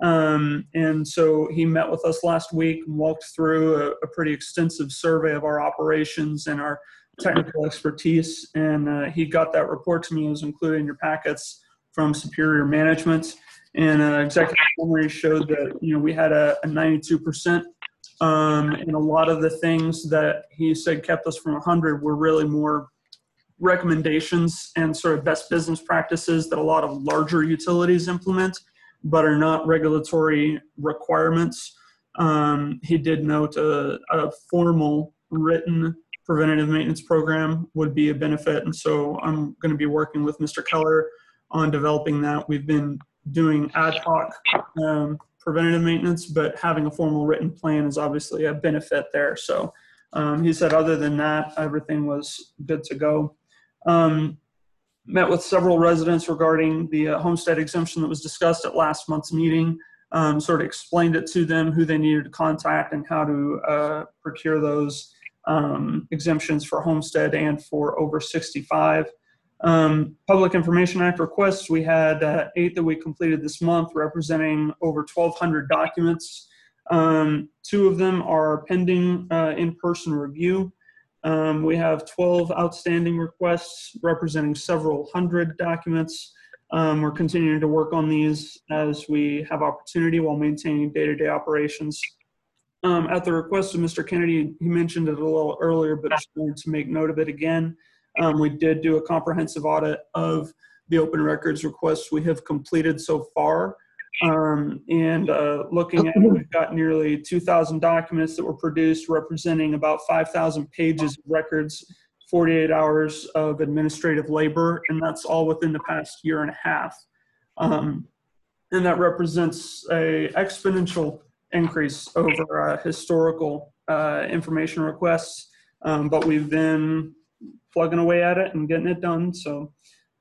Um, and so he met with us last week and walked through a, a pretty extensive survey of our operations and our technical expertise. And uh, he got that report to me. It was included in your packets from Superior Management. And uh, executive summary showed that, you know, we had a, a ninety-two percent. Um, and a lot of the things that he said kept us from one hundred were really more recommendations and sort of best business practices that a lot of larger utilities implement, but are not regulatory requirements. Um, he did note a, a formal written preventative maintenance program would be a benefit. And so I'm going to be working with Mister Keller on developing that. We've been doing ad hoc um, preventative maintenance, but having a formal written plan is obviously a benefit there. So um, he said other than that, everything was good to go. Um, met with several residents regarding the uh, homestead exemption that was discussed at last month's meeting, um, sort of explained it to them, who they needed to contact and how to uh, procure those um, exemptions for homestead and for over sixty-five. Um, Public Information Act requests, we had uh, eight that we completed this month, representing over twelve hundred documents. Um, two of them are pending uh, in-person review. Um, we have twelve outstanding requests representing several hundred documents. Um, we're continuing to work on these as we have opportunity while maintaining day-to-day operations. Um, at the request of Mister Kennedy, he mentioned it a little earlier, but just wanted to make note of it again. Um, we did do a comprehensive audit of the open records requests we have completed so far. Um, and uh, looking at it, we've got nearly two thousand documents that were produced, representing about five thousand pages of records, forty-eight hours of administrative labor, and that's all within the past year and a half. Um, and that represents a exponential increase over uh, historical uh, information requests, um, but we've been plugging away at it and getting it done. So,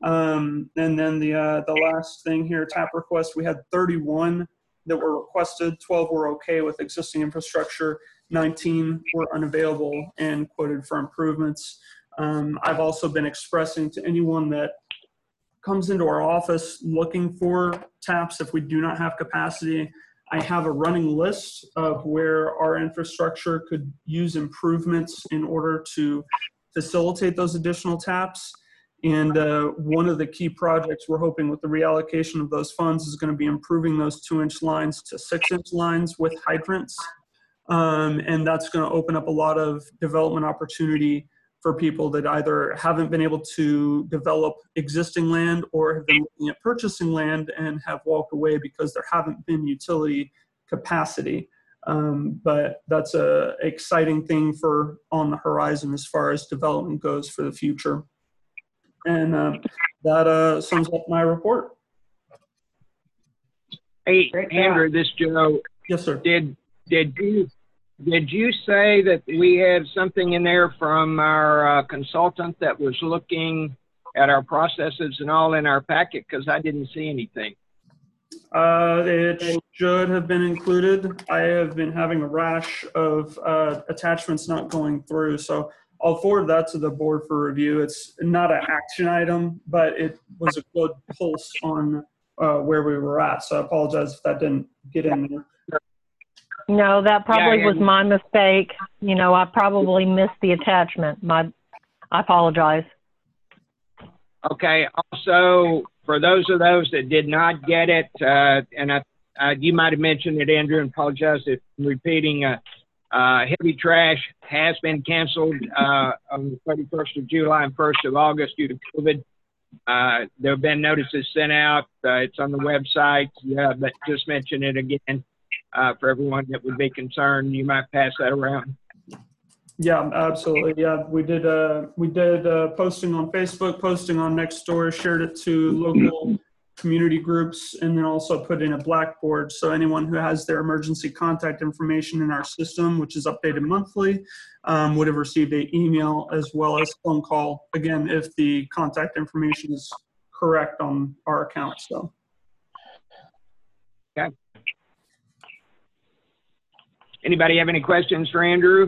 um, and then the uh, the last thing here, tap request, we had thirty-one that were requested, twelve were okay with existing infrastructure, nineteen were unavailable and quoted for improvements. Um, I've also been expressing to anyone that comes into our office looking for taps, if we do not have capacity, I have a running list of where our infrastructure could use improvements in order to facilitate those additional taps. And uh, one of the key projects we're hoping with the reallocation of those funds is going to be improving those two inch lines to six inch lines with hydrants. Um, and that's going to open up a lot of development opportunity for people that either haven't been able to develop existing land or have been looking at purchasing land and have walked away because there haven't been utility capacity. Um, but that's a exciting thing for on the horizon as far as development goes for the future. And uh, that uh, sums up my report. Hey, Andrew, this is Joe. Yes, sir. Did did you did you say that we had something in there from our uh, consultant that was looking at our processes and all in our packet? Because I didn't see anything. Uh, it should have been included. I have been having a rash of uh, attachments not going through, so I'll forward that to the board for review. It's not an action item, but it was a good pulse on uh, where we were at, so I apologize if that didn't get in there. No, that probably Yeah, was my mistake. You know, I probably missed the attachment. My, I apologize. Okay. Also, for those of those that did not get it, uh, and I, uh, you might have mentioned it, Andrew, and apologize if I'm repeating. Uh, uh, heavy trash has been canceled uh, on the thirty-first of July and first of August due to COVID. Uh, there have been notices sent out. Uh, it's on the website. Yeah, but just mention it again uh, for everyone that would be concerned. You might pass that around. Yeah, absolutely. Yeah, we did. Uh, we did uh, posting on Facebook, posting on Nextdoor, shared it to local community groups, and then also put in a Blackboard. So anyone who has their emergency contact information in our system, which is updated monthly, um, would have received an email as well as phone call. Again, if the contact information is correct on our account. So. Okay. Anybody have any questions for Andrew?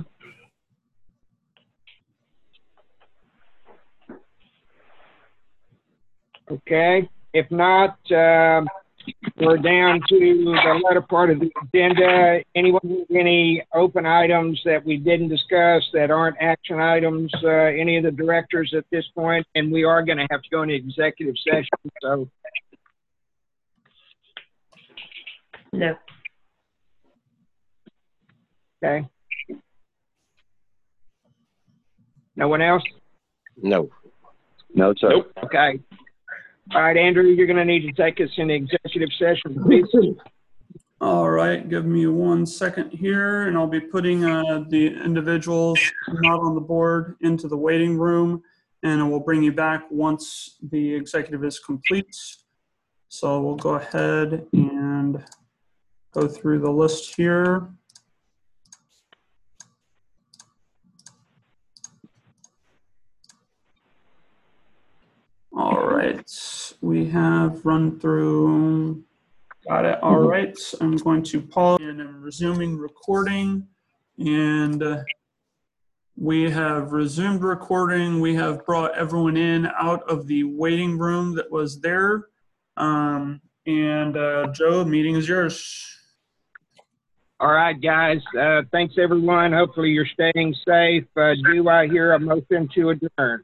Okay. If not, um, we're down to the latter part of the agenda. Anyone have any open items that we didn't discuss that aren't action items? Uh, any of the directors at this point? And we are going to have to go into executive session. So, No. okay. No one else? No. No, sir. Nope. Okay. All right, Andrew, you're going to need to take us into executive session, please. All right, give me one second here, and I'll be putting uh, the individuals not on the board into the waiting room, and I will bring you back once the executive is complete. So we'll go ahead and go through the list here. All right, we have run through, got it. All right, I'm going to pause and I'm resuming recording. And uh, we have resumed recording. We have brought everyone in out of the waiting room that was there. Um, and uh, Joe, the meeting is yours. All right, guys. Uh, thanks, everyone. Hopefully you're staying safe. Uh, do I hear a motion to adjourn?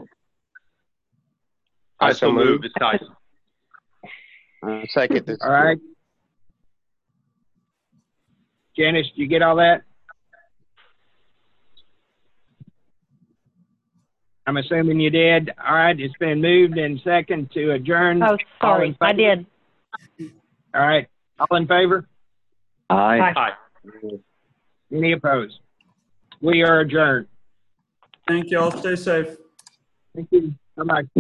I so moved. It's nice. Uh, second. This All right. Janice, did you get all that? I'm assuming you did. All right, it's been moved and second to adjourn. Oh, sorry, I did. All right, all in favor? Aye. Aye. Any opposed? We are adjourned. Thank you all. Stay safe. Thank you. Bye-bye.